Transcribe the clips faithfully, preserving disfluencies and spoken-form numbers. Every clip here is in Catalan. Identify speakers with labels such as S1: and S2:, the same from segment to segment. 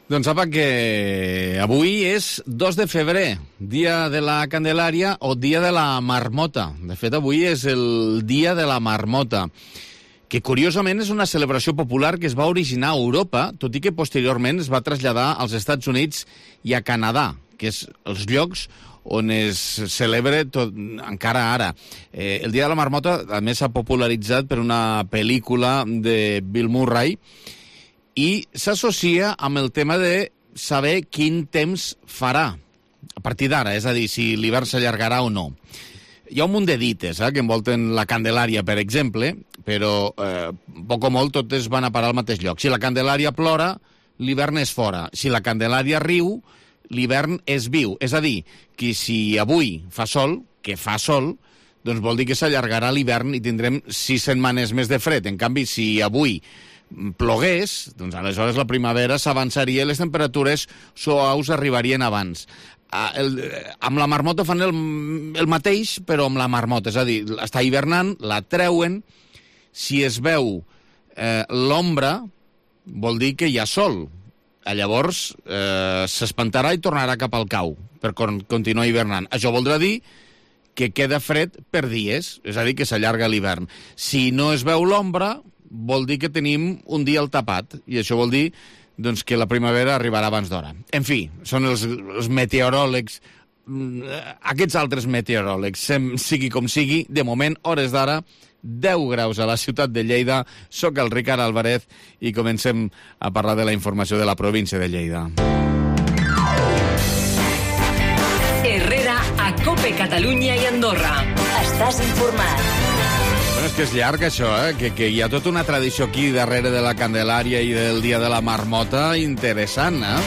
S1: Doncs sapa que avui és dos de febrer, dia de la Candelària o dia de la marmota. De fet, avui és el dia de la marmota, que curiosament és una celebració popular que es va originar a Europa, tot i que posteriorment es va traslladar als Estats Units i a Canadà, que és els llocs on es celebra tot, encara ara. Eh, el dia de la marmota, a més, s'ha popularitzat per una pel·lícula de Bill Murray, i s'associa amb el tema de saber quin temps farà a partir d'ara, és a dir, si l'hivern s'allargarà o no. Hi ha un munt de dites eh, que envolten la Candelària, per exemple, però eh, poc o molt totes van a parar al mateix lloc. Si la Candelària plora, l'hivern és fora. Si la Candelària riu, l'hivern és viu. És a dir, que si avui fa sol, que fa sol, doncs vol dir que s'allargarà l'hivern i tindrem sis setmanes més de fred. En canvi, si avui plogués, doncs aleshores la primavera s'avançaria i les temperatures suaus arribarien abans. El, amb la marmota fan el, el mateix, però amb la marmota, és a dir, està hivernant, la treuen, si es veu eh, l'ombra, vol dir que hi ha sol. Llavors eh, s'espantarà i tornarà cap al cau per con continuar hivernant. Això voldrà dir que queda fred per dies, és a dir, que s'allarga l'hivern. Si no es veu l'ombra, vol dir que tenim un dia al tapat, i això vol dir doncs, que la primavera arribarà abans d'hora. En fi, són els, els meteoròlegs, aquests altres meteoròlegs, sem, sigui com sigui, de moment, hores d'ara, deu graus a la ciutat de Lleida. Soc el Ricard Álvarez i comencem a parlar de la informació de la província de Lleida.
S2: Herrera, a COPE Catalunya i Andorra. Estàs informat.
S1: Bueno, és que és llarg, això, eh? Que, que hi ha tota una tradició aquí darrere de la Candelària i del dia de la marmota interessant, eh?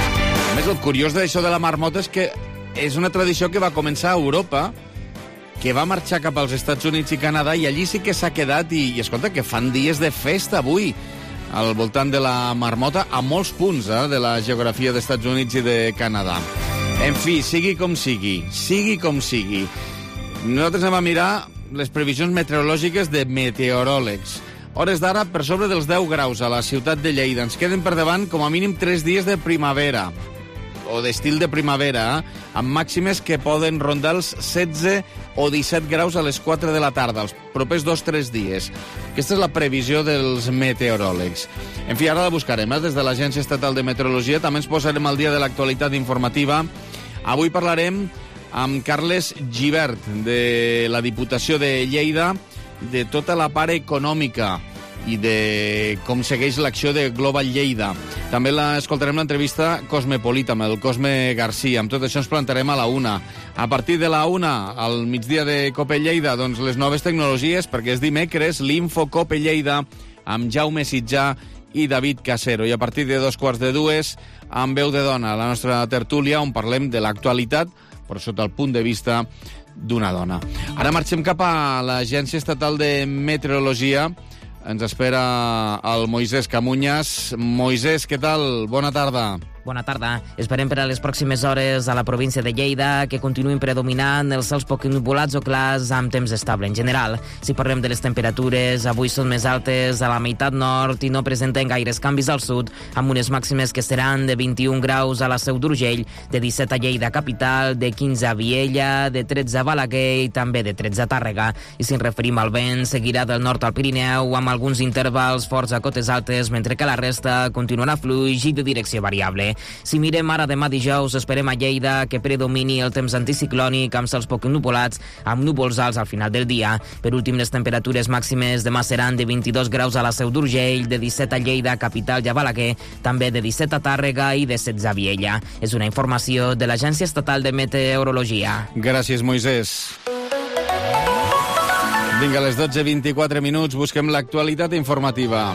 S1: A més, el curiós d'això de la marmota és que és una tradició que va començar a Europa, que va marxar cap als Estats Units i Canadà, i allí sí que s'ha quedat, i, i escolta, que fan dies de festa avui al voltant de la marmota a molts punts eh, de la geografia dels Estats Units i de Canadà. En fi, sigui com sigui, sigui com sigui, nosaltres anem a mirar les previsions meteorològiques de meteoròlegs. Hores d'ara, per sobre dels deu graus a la ciutat de Lleida. Ens queden per davant com a mínim tres dies de primavera, o d'estil de primavera, eh? Amb màximes que poden rondar els setze o disset graus a les quatre de la tarda, els propers dos o tres dies. Aquesta és la previsió dels meteoròlegs. En fi, ara la buscarem, eh? Des de l'Agència Estatal de Meteorologia. També ens posarem al dia de l'actualitat informativa. Avui parlarem amb Carles Gibert, de la Diputació de Lleida, de tota la part econòmica i de com segueix l'acció de Global Lleida. També l'escoltarem l'entrevista Cosmopolita amb el Cosme Garcia. Amb tot això ens plantarem a la una. A partir de la una, al migdia de Cope Lleida, doncs les noves tecnologies, perquè és dimecres, l'Info Cope Lleida, amb Jaume Sitjà i David Casero. I a partir de dos quarts de dues, amb Veu de Dona, la nostra tertúlia, on parlem de l'actualitat, però sota el punt de vista d'una dona. Ara marxem cap a l'Agència Estatal de Meteorologia. Ens espera el Moisés Camuñas. Moisés, què tal? Bona tarda.
S3: Bona tarda. Esperem per a les pròximes hores a la província de Lleida que continuïn predominant els cels poc nuvolats o clars amb temps estable en general. Si parlem de les temperatures, avui són més altes a la meitat nord i no presenten gaires canvis al sud, amb unes màximes que seran de vint-i-un graus a la Seu d'Urgell, de disset a Lleida capital, de quinze a Viella, de tretze a Balaguer i també de tretze a Tàrrega. I si ens referim al vent, seguirà del nord al Pirineu amb alguns intervals forts a cotes altes, mentre que la resta continuarà fluix i de direcció variable. Si mirem ara demà dijous, esperem a Lleida que predomini el temps anticiclònic amb cels poc nuvolats, amb núvols alts al final del dia. Per últim, les temperatures màximes demà seran de vint-i-dos graus a la Seu d'Urgell, de disset a Lleida, capital i a Balaguer, també de disset a Tàrrega i de setze a Viella. És una informació de l'Agència Estatal de Meteorologia.
S1: Gràcies, Moisés. Vinga, a les dotze i vint-i-quatre minuts busquem l'actualitat informativa.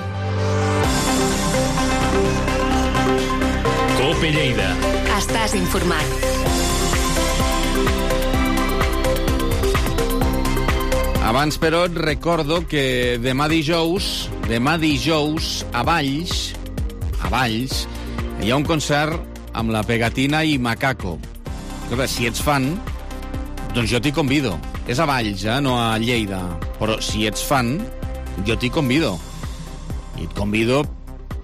S2: COPE Lleida. Estàs informat.
S1: Abans, però, et recordo que demà dijous, demà dijous, a Valls, a Valls, hi ha un concert amb la Pegatina i Macaco. Escolta, si ets fan, doncs jo t'hi convido. És a Valls, eh? No a Lleida. Però si ets fan, jo t'hi convido. I et convido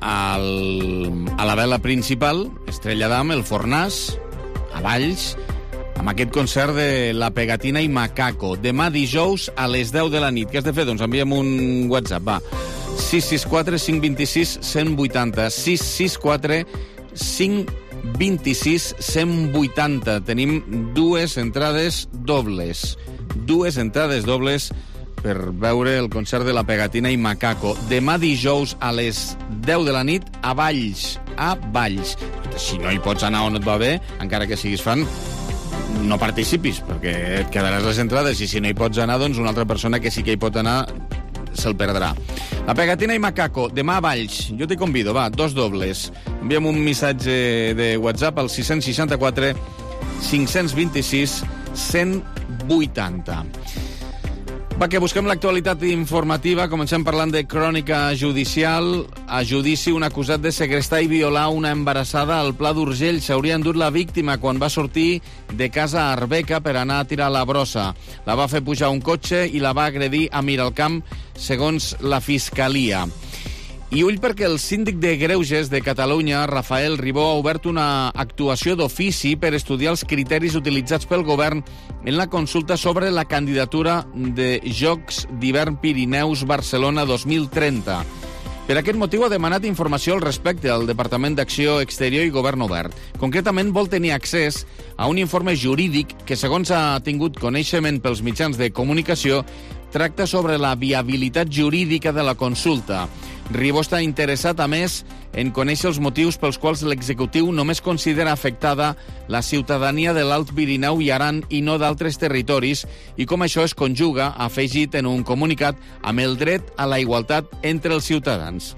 S1: al, a la vela principal, Estrella d'Am, el Fornàs, a Valls, amb aquest concert de La Pegatina i Macaco. Demà dijous a les deu de la nit. Què has de fer? Doncs envia'm un WhatsApp, va. sis sis quatre cinc dos sis cent vuitanta. sis sis quatre cinc dos sis cent vuitanta. Tenim dues entrades dobles. Dues entrades dobles per veure el concert de La Pegatina i Macaco. Demà dijous a les deu de la nit a Valls. A Valls. Si no hi pots anar o no et va bé, encara que siguis fan, no participis, perquè et quedaràs les entrades, i si no hi pots anar, doncs una altra persona que sí que hi pot anar se'l perdrà. La Pegatina i Macaco, demà a Valls. Jo t'hi convido, va, dos dobles. Envia'm un missatge de WhatsApp al sis sis quatre cinc dos sis cent vuitanta. Va, que busquem l'actualitat informativa. Comencem parlant de crònica judicial. A judici, un acusat de segrestar i violar una embarassada al Pla d'Urgell s'hauria endut la víctima quan va sortir de casa a Arbeca per anar a tirar la brossa. La va fer pujar un cotxe i la va agredir a Miralcamp, segons la Fiscalia. I ull perquè el síndic de Greuges de Catalunya, Rafael Ribó, ha obert una actuació d'ofici per estudiar els criteris utilitzats pel govern en la consulta sobre la candidatura de Jocs d'Hivern Pirineus Barcelona dos mil trenta. Per aquest motiu ha demanat informació al respecte al Departament d'Acció Exterior i Govern Obert. Concretament vol tenir accés a un informe jurídic que, segons ha tingut coneixement pels mitjans de comunicació, tracta sobre la viabilitat jurídica de la consulta. Ribó està interessat, a més, en conèixer els motius pels quals l'executiu només considera afectada la ciutadania de l'Alt Pirineu i Aran i no d'altres territoris, i com això es conjuga, ha afegit en un comunicat, amb el dret a la igualtat entre els ciutadans.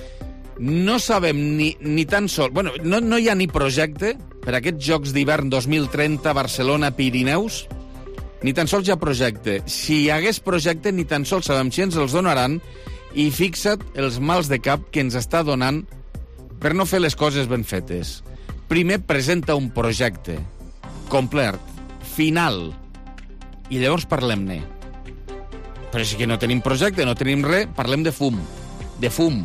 S1: No sabem ni, ni tan sol... Bueno, no, no hi ha ni projecte per a aquests Jocs d'Hivern dos mil trenta Barcelona-Pirineus. Ni tan sols hi ha projecte. Si hi hagués projecte, ni tan sols sabem si ens els donaran, i fixa't els mals de cap que ens està donant per no fer les coses ben fetes. Primer presenta un projecte complet, final, i llavors parlem-ne. Però si que no tenim projecte, no tenim res, parlem de fum. De fum.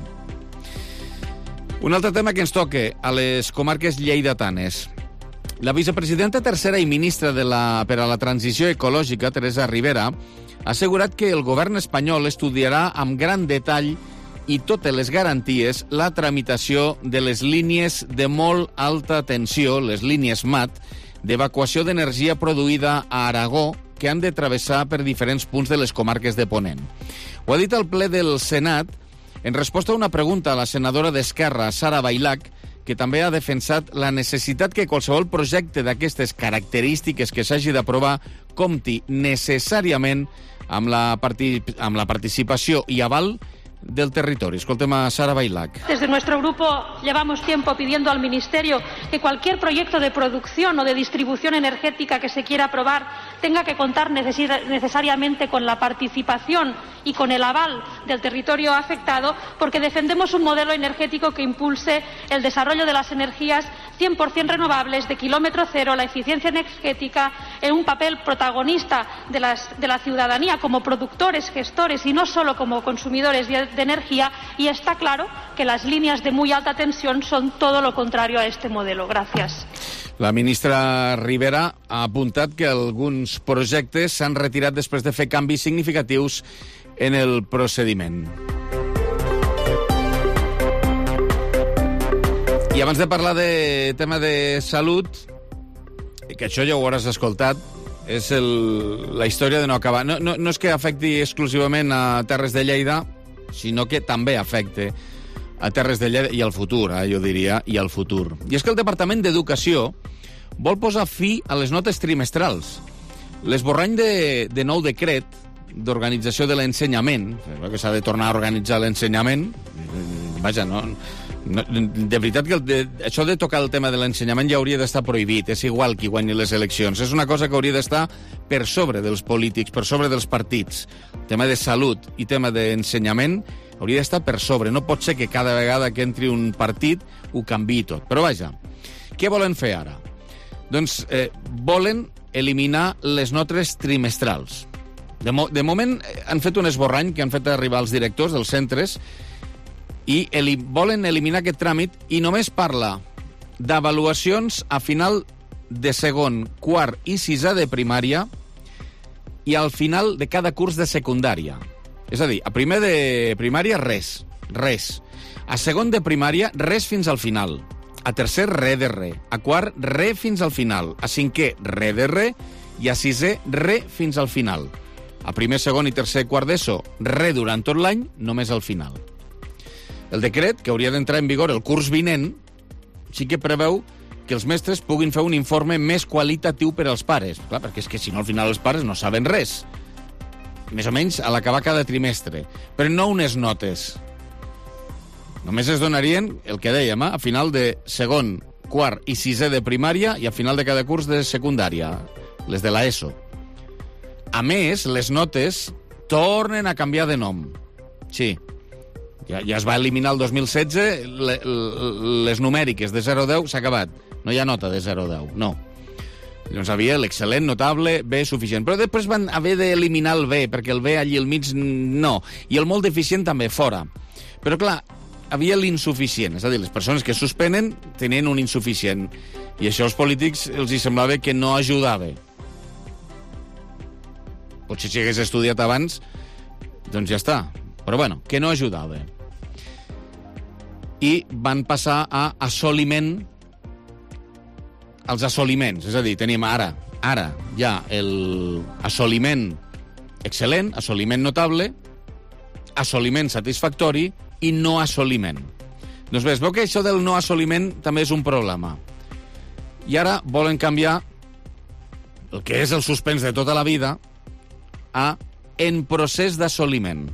S1: Un altre tema que ens toca a les comarques lleidatanes. La vicepresidenta tercera i ministra de la, per a la transició ecològica, Teresa Ribera, ha assegurat que el govern espanyol estudiarà amb gran detall i totes les garanties la tramitació de les línies de molt alta tensió, les línies M A T, d'evacuació d'energia produïda a Aragó, que han de travessar per diferents punts de les comarques de Ponent. Ho ha dit al ple del Senat en resposta a una pregunta a la senadora d'Esquerra, Sara Bailac, que també ha defensat la necessitat que qualsevol projecte d'aquestes característiques que s'hagi d'aprovar compti necessàriament amb la, parti amb la participació i aval del territori. Escoltem a Sara Bailac.
S4: Desde nuestro grupo llevamos tiempo pidiendo al Ministerio que cualquier proyecto de producción o de distribución energética que se quiera aprobar tenga que contar necesariamente con la participación y con el aval del territorio afectado, porque defendemos un modelo energético que impulse el desarrollo de las energías cien por cien renovables, de kilómetro cero, la eficiencia energética, en un papel protagonista de, las, de la ciudadanía como productores, gestores y no solo como consumidores de de energía, y está claro que las líneas de muy alta tensión son todo lo contrario a este modelo. Gracias.
S1: La ministra Ribera ha apuntat que alguns projectes s'han retirat després de fer canvis significatius en el procediment. I abans de parlar de tema de salut, que això ja ho hauràs escoltat, és el, la història de no acabar. No, no, no és que afecti exclusivament a Terres de Lleida, sinó que també afecta a Terres de Lleida i al futur, eh, jo diria, i al futur. I és que el Departament d'Educació vol posar fi a les notes trimestrals. L'esborrany de, de nou decret d'organització de l'ensenyament, que s'ha de tornar a organitzar l'ensenyament, vaja, no, no, de veritat que el de, això de tocar el tema de l'ensenyament ja hauria d'estar prohibit, és igual qui guanyi les eleccions, és una cosa que hauria d'estar per sobre dels polítics, per sobre dels partits. Tema de salut i tema d'ensenyament hauria d'estar per sobre, no pot ser que cada vegada que entri un partit ho canviï tot. Però vaja, què volen fer ara? Doncs eh, volen eliminar les notes trimestrals. De, mo de moment han fet un esborrany que han fet arribar als directors dels centres i eli- volen eliminar aquest tràmit i només parla d'avaluacions a final de segon, quart i sisè de primària i al final de cada curs de secundària. És a dir, a primer de primària, res, res. A segon de primària, res fins al final. A tercer, re de re. A quart, re fins al final. A cinquè, re de re. I a sisè, re fins al final. A primer, segon i tercer quart d'ESO, re durant tot l'any, només al final. El decret, que hauria d'entrar en vigor el curs vinent, sí que preveu que els mestres puguin fer un informe més qualitatiu per als pares. Clar, perquè és que si no al final els pares no saben res. Més o menys a l'acabar cada trimestre. Però no unes notes. Només es donarien, el que dèiem, eh, a final de segon, quart i sisè de primària i a final de cada curs de secundària, les de l'ESO. A més, les notes tornen a canviar de nom. Sí, ja, ja es va eliminar el dos mil setze, le, les numèriques de zero a deu s'ha acabat. No hi ha nota de zero a deu, no. Llavors havia l'excel·lent, notable, B suficient. Però després van haver d'eliminar el B, perquè el B allí al mig no. I el molt deficient també, fora. Però clar, havia l'insuficient. És a dir, les persones que suspenen tenien un insuficient. I això als polítics els hi semblava que no ajudava. Potser si hagués estudiat abans, doncs ja està. Però bueno, que no ajudava. I van passar a assoliment, als assoliments. És a dir, tenim ara, ara ja el assoliment excel·lent, assoliment notable, assoliment satisfactori i no assoliment. Doncs bé, es veu que això del no assoliment també és un problema. I ara volen canviar el que és el suspens de tota la vida a en procés d'assoliment.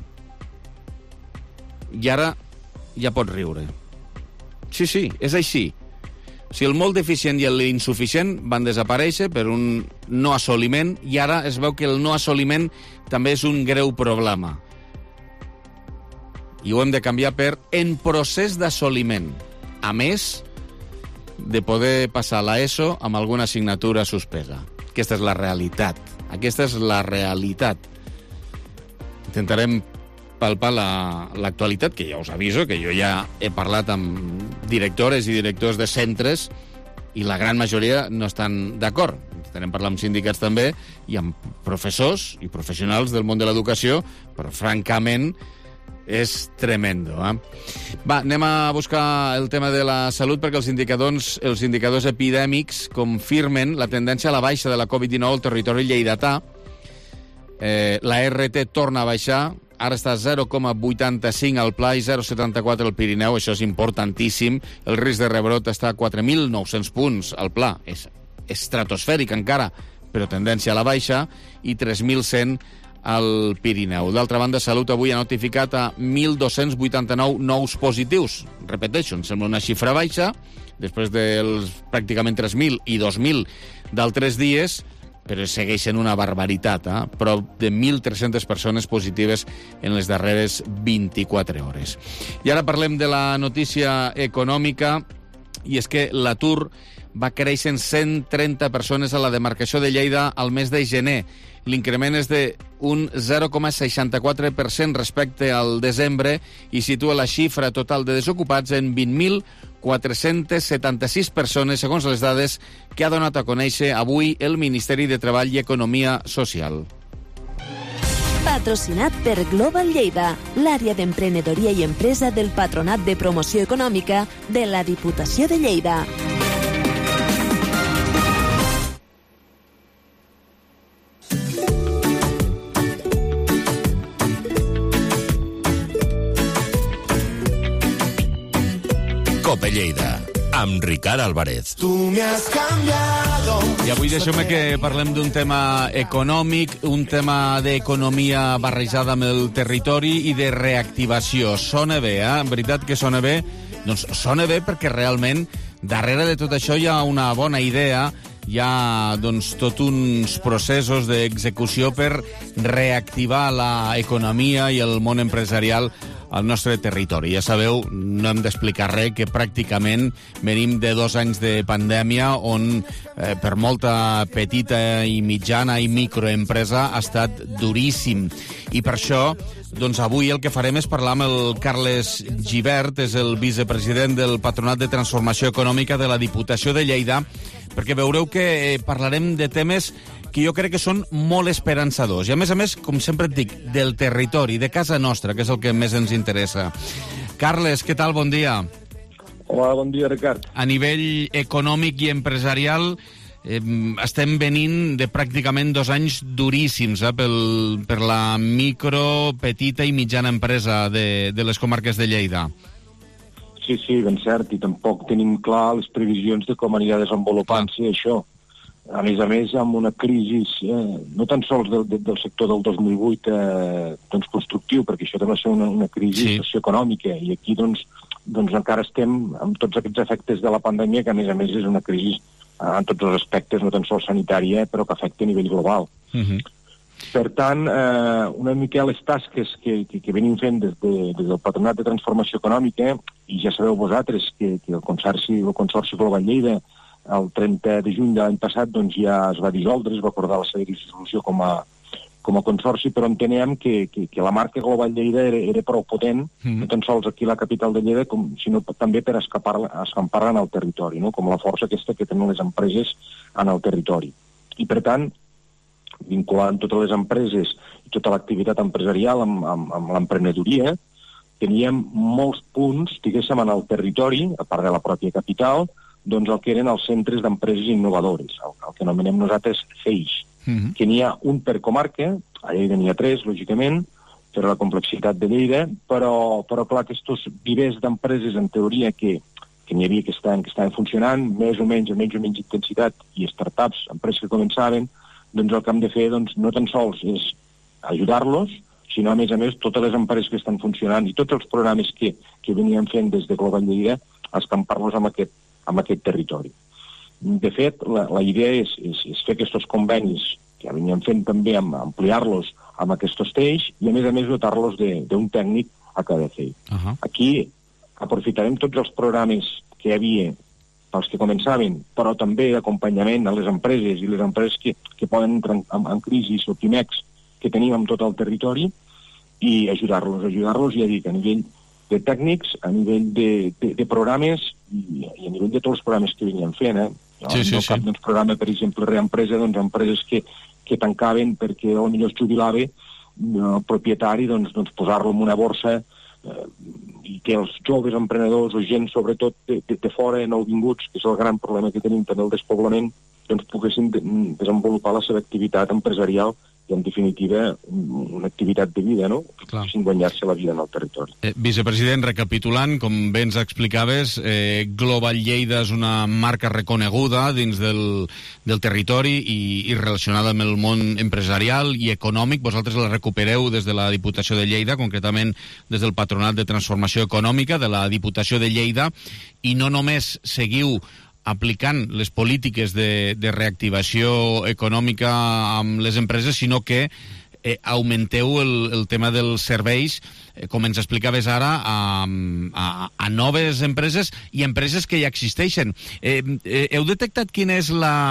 S1: I ara ja pots riure. Sí, sí, és així. Si el molt deficient i l'insuficient van desaparèixer per un no assoliment i ara es veu que el no assoliment també és un greu problema. I ho hem de canviar per en procés d'assoliment. A més de poder passar l'ESO amb alguna assignatura suspesa. Aquesta és la realitat. Aquesta és la realitat. Intentarem palpar l'actualitat, la, que ja us aviso, que jo ja he parlat amb directores i directors de centres i la gran majoria no estan d'acord. Intentarem parlar amb sindicats també i amb professors i professionals del món de l'educació, però francament és tremendo. Eh? Va, anem a buscar el tema de la salut perquè els indicadors, els indicadors epidèmics confirmen la tendència a la baixa de la covid dinou al territori lleidatà. Eh, la R T torna a baixar, ara està a zero coma vuitanta-cinc al Pla i zero coma setanta-quatre al Pirineu, això és importantíssim. El risc de rebrot està a quatre mil nou-cents punts al Pla, és estratosfèric encara, però tendència a la baixa, i tres mil cent al Pirineu. D'altra banda, Salut avui ha notificat a mil dos-cents vuitanta-nou nous positius. Repeteixo, em sembla una xifra baixa, després dels pràcticament tres mil i dos mil d'altres dies, però segueixen una barbaritat, eh? Prop de mil tres-centes persones positives en les darreres vint-i-quatre hores. I ara parlem de la notícia econòmica, i és que l'atur va créixer en cent trenta persones a la demarcació de Lleida al mes de gener. L'increment és d'un zero coma seixanta-quatre per cent respecte al desembre i situa la xifra total de desocupats en vint mil quatre-cents setanta-sis persones, segons les dades que ha donat a conèixer avui el Ministeri de Treball i Economia Social.
S5: Patrocinat per Global Lleida, l'àrea d'emprenedoria i empresa del Patronat de Promoció Econòmica de la Diputació de Lleida.
S6: Cope Lleida, amb Ricard Álvarez.
S7: Tu me has cambiado.
S1: I avui deixeu-me que parlem d'un tema econòmic, un tema d'economia barrejada amb el territori i de reactivació. Sona bé, eh? En veritat que sona bé. Doncs sona bé perquè realment darrere de tot això hi ha una bona idea, hi ha doncs, tot uns processos d'execució per reactivar l'economia i el món empresarial al nostre territori. Ja sabeu, no hem d'explicar res, que pràcticament venim de dos anys de pandèmia on eh, per molta petita i mitjana i microempresa ha estat duríssim. I per això, doncs avui el que farem és parlar amb el Carles Gibert, és el vicepresident del Patronat de Transformació Econòmica de la Diputació de Lleida, perquè veureu que parlarem de temes que jo crec que són molt esperançadors. I a més a més, com sempre et dic, del territori, de casa nostra, que és el que més ens interessa. Carles, què tal? Bon dia.
S8: Hola, bon dia, Ricard.
S1: A nivell econòmic i empresarial eh, estem venint de pràcticament dos anys duríssims eh, pel, per la micro, petita i mitjana empresa de, de les comarques de Lleida.
S8: Sí, sí, ben cert, i tampoc tenim clar les previsions de com anirà desenvolupant-se això. A més a més, amb una crisi, eh, no tan sols del, del sector del dos mil vuit eh, doncs constructiu, perquè això també va ser una, una crisi sí. socioeconòmica, i aquí doncs, doncs encara estem amb tots aquests efectes de la pandèmia, que a més a més és una crisi eh, en tots els aspectes, no tan sols sanitària, però que afecta a nivell global. Uh-huh. Per tant, eh, una mica les tasques que, que, que venim fent des, de, des del Patronat de Transformació Econòmica, i ja sabeu vosaltres que, que el Consorci, el Consorci Global Lleida el trenta de juny de l'any passat doncs, ja es va dissoldre, es va acordar la seva dissolució com a, com a consorci, però entenem que, que, que la marca Global Lleida era, era prou potent, mm. no tan sols aquí a la capital de Lleida, com, sinó també per escampar-la en el territori, no? Com la força aquesta que tenen les empreses en el territori. I per tant, vinculant totes les empreses i tota l'activitat empresarial amb, amb, amb l'emprenedoria, teníem molts punts, diguéssim, en el territori, a part de la pròpia capital, doncs el que eren els centres d'empreses innovadores, el, el que anomenem nosaltres C E I X, uh-huh. que n'hi ha un per comarca, a Lleida n'hi ha tres, lògicament, per la complexitat de Lleida, però, però clar, aquests vivers d'empreses, en teoria, que, que n'hi havia que estaven, que estaven funcionant, més o menys, amb menys o menys intensitat, i startups, empreses que començaven, doncs el que hem de fer doncs, no tan sols és ajudar-los, sinó, a més a més, totes les empreses que estan funcionant i tots els programes que, que veníem fent des de Global Lleida, escampar-los amb aquest amb aquest territori. De fet, la, la idea és, és, és fer aquests convenis, que veníem fent també, amb ampliar-los amb aquests teix, i a més a més dotar-los d'un tècnic a cada C E I. Uh-huh. Aquí aprofitarem tots els programes que hi havia pels que començaven, però també d'acompanyament a les empreses i les empreses que, que poden entrar en, en crisi o pimecs que tenim en tot el territori, i ajudar-los, ajudar-los, ja dic, a nivell de tècnics, a nivell de, de, de programes i, i a nivell de tots els programes que venien fent. Eh? No, sí, sí, no cap sí. doncs, programa, per exemple, reempresa, doncs, empreses que, que tancaven perquè potser es jubilava, el propietari doncs, doncs, posar-lo en una borsa eh, i que els joves emprenedors o gent, sobretot de, de, de fora, nouvinguts, que és el gran problema que tenim també el despoblament, doncs poguessin de, desenvolupar la seva activitat empresarial i, en definitiva, una activitat de vida, no? Sin guanyar-se la vida en el territori.
S1: Eh, vicepresident, recapitulant, com bé ens explicaves, eh, Global Lleida és una marca reconeguda dins del, del territori i, i relacionada amb el món empresarial i econòmic. Vosaltres la recupereu des de la Diputació de Lleida, concretament des del Patronat de Transformació Econòmica de la Diputació de Lleida, i no només seguiu aplicant les polítiques de, de reactivació econòmica amb les empreses, sinó que eh, augmenteu el, el tema dels serveis, eh, com ens explicaves ara, a, a, a noves empreses i empreses que ja existeixen. Eh, eh, heu detectat quina és la,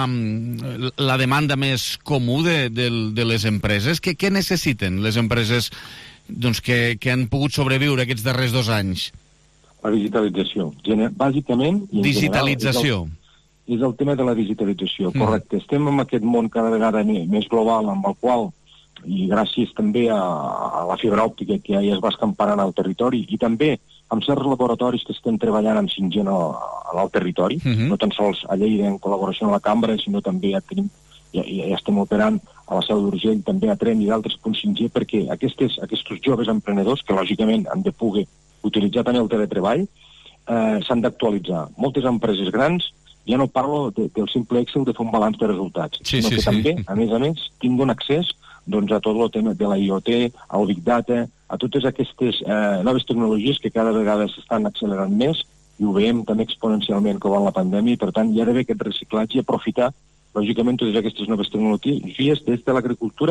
S1: la demanda més comú de, de, de les empreses? Què, què necessiten les empreses doncs, que, que han pogut sobreviure aquests darrers dos anys?
S8: La digitalització. Gener bàsicament...
S1: Digitalització.
S8: General, és, el, és el tema de la digitalització, mm. correcte. Estem en aquest món cada vegada més, més global, amb el qual, i gràcies també a, a la fibra òptica que ja es va escamparant al territori, i també amb certs laboratoris que estem treballant amb cinc G al territori, mm -hmm. no tan sols a Lleida en col·laboració amb la Cambra, sinó també ja, tenim, ja, ja estem operant a la Seu d'Urgell, també a Trem i d'altres punts cinc G, perquè aquestes, aquests joves emprenedors, que lògicament han de poder utilitzar també el teletreball, eh, s'han d'actualitzar. Moltes empreses grans, ja no parlo de, del simple Excel de fer un balanç de resultats,
S1: sí,
S8: sinó
S1: sí,
S8: que
S1: sí.
S8: també, a més a més, tinguin accés doncs, a tot el tema de la I O T, al Big Data, a totes aquestes eh, noves tecnologies que cada vegada s'estan accelerant més, i ho veiem també exponencialment com en la pandèmia, i per tant hi ha d'haver aquest reciclatge i aprofitar, lògicament, totes aquestes noves tecnologies des de l'agricultura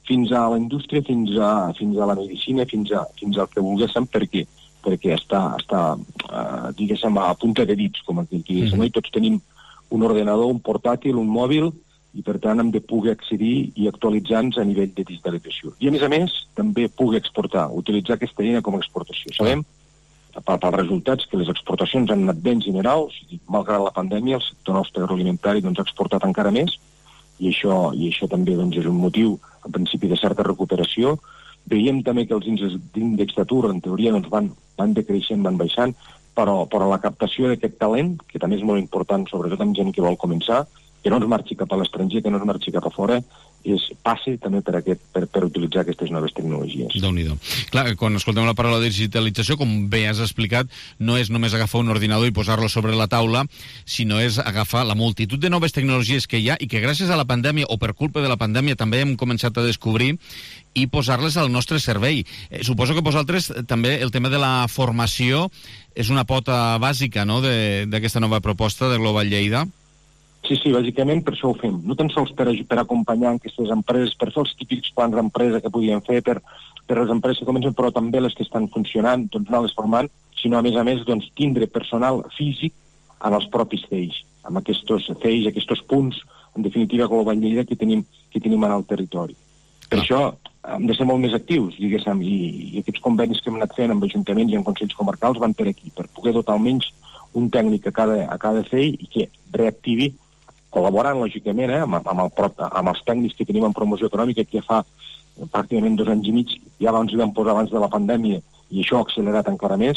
S8: fins a la indústria, fins a, fins a la medicina, fins, a, fins al que volguéssim, perquè, perquè està, està uh, diguéssim, a punta de dits, com aquell que diguéssim, mm-hmm. i tots tenim un ordenador, un portàtil, un mòbil, i per tant hem de poder accedir i actualitzar-nos a nivell de digitalització. I a més a més, també poder exportar, utilitzar aquesta eina com a exportació. Sabem, pels resultats, que les exportacions han anat bé en general, o sigui, malgrat la pandèmia, el sector nostre agroalimentari doncs, ha exportat encara més, i això, i això també doncs, és un motiu, en principi, de certa recuperació. Veiem també que els índexs d'atur, en teoria, doncs, van, van decreixent, van baixant, però, però la captació d'aquest talent, que també és molt important, sobretot amb gent que vol començar, que no es marxi cap a l'estranger, que no es marxi cap a fora, és, passe també per, aquest, per, per utilitzar aquestes noves tecnologies.
S1: Déu-n'hi-do. Clar, quan escoltem la paraula de digitalització, com bé has explicat, no és només agafar un ordinador i posar-lo sobre la taula, sinó és agafar la multitud de noves tecnologies que hi ha i que gràcies a la pandèmia, o per culpa de la pandèmia, també hem començat a descobrir i posar-les al nostre servei. Eh, suposo que vosaltres també el tema de la formació és una pota bàsica, no?, d'aquesta nova proposta de Global Lleida.
S8: Sí, sí, bàsicament per això ho fem. No tan sols per, per acompanyar aquestes empreses, per fer els típics plans d'empresa que podien fer per, per les empreses que comencen, però també les que estan funcionant, doncs anar-les formant, sinó a més a més doncs, tindre personal físic en els propis C E Is, amb aquests C E Is, aquests punts, en definitiva, Global Lleida, que tenim, que tenim en el territori. Per ah. això hem de ser molt més actius, diguéssim, i, i aquests convenis que hem anat fent amb ajuntaments i amb consells comarcals van per aquí, per poder dotar almenys un tècnic a cada, a cada C E I i que reactivi, col·laborant, lògicament, eh, amb, amb, el, amb els tècnics que tenim en promoció econòmica, que ja fa pràcticament dos anys i mig, ja abans hi vam posar abans de la pandèmia, i això ha accelerat encara més,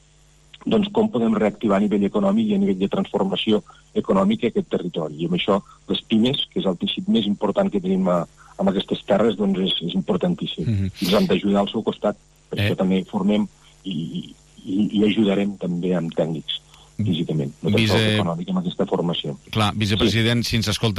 S8: doncs com podem reactivar a nivell econòmic i a nivell de transformació econòmica aquest territori. I amb això les pimes, que és el teixit més important que tenim a, a aquestes terres, doncs és, és importantíssim. Mm-hmm. Ens han d'ajudar al seu costat, per eh. això també formem i, i, i ajudarem també amb tècnics. Físicament, no Vice... econòmic amb aquesta formació.
S1: Clar, vicepresident, sí. Si ens escolta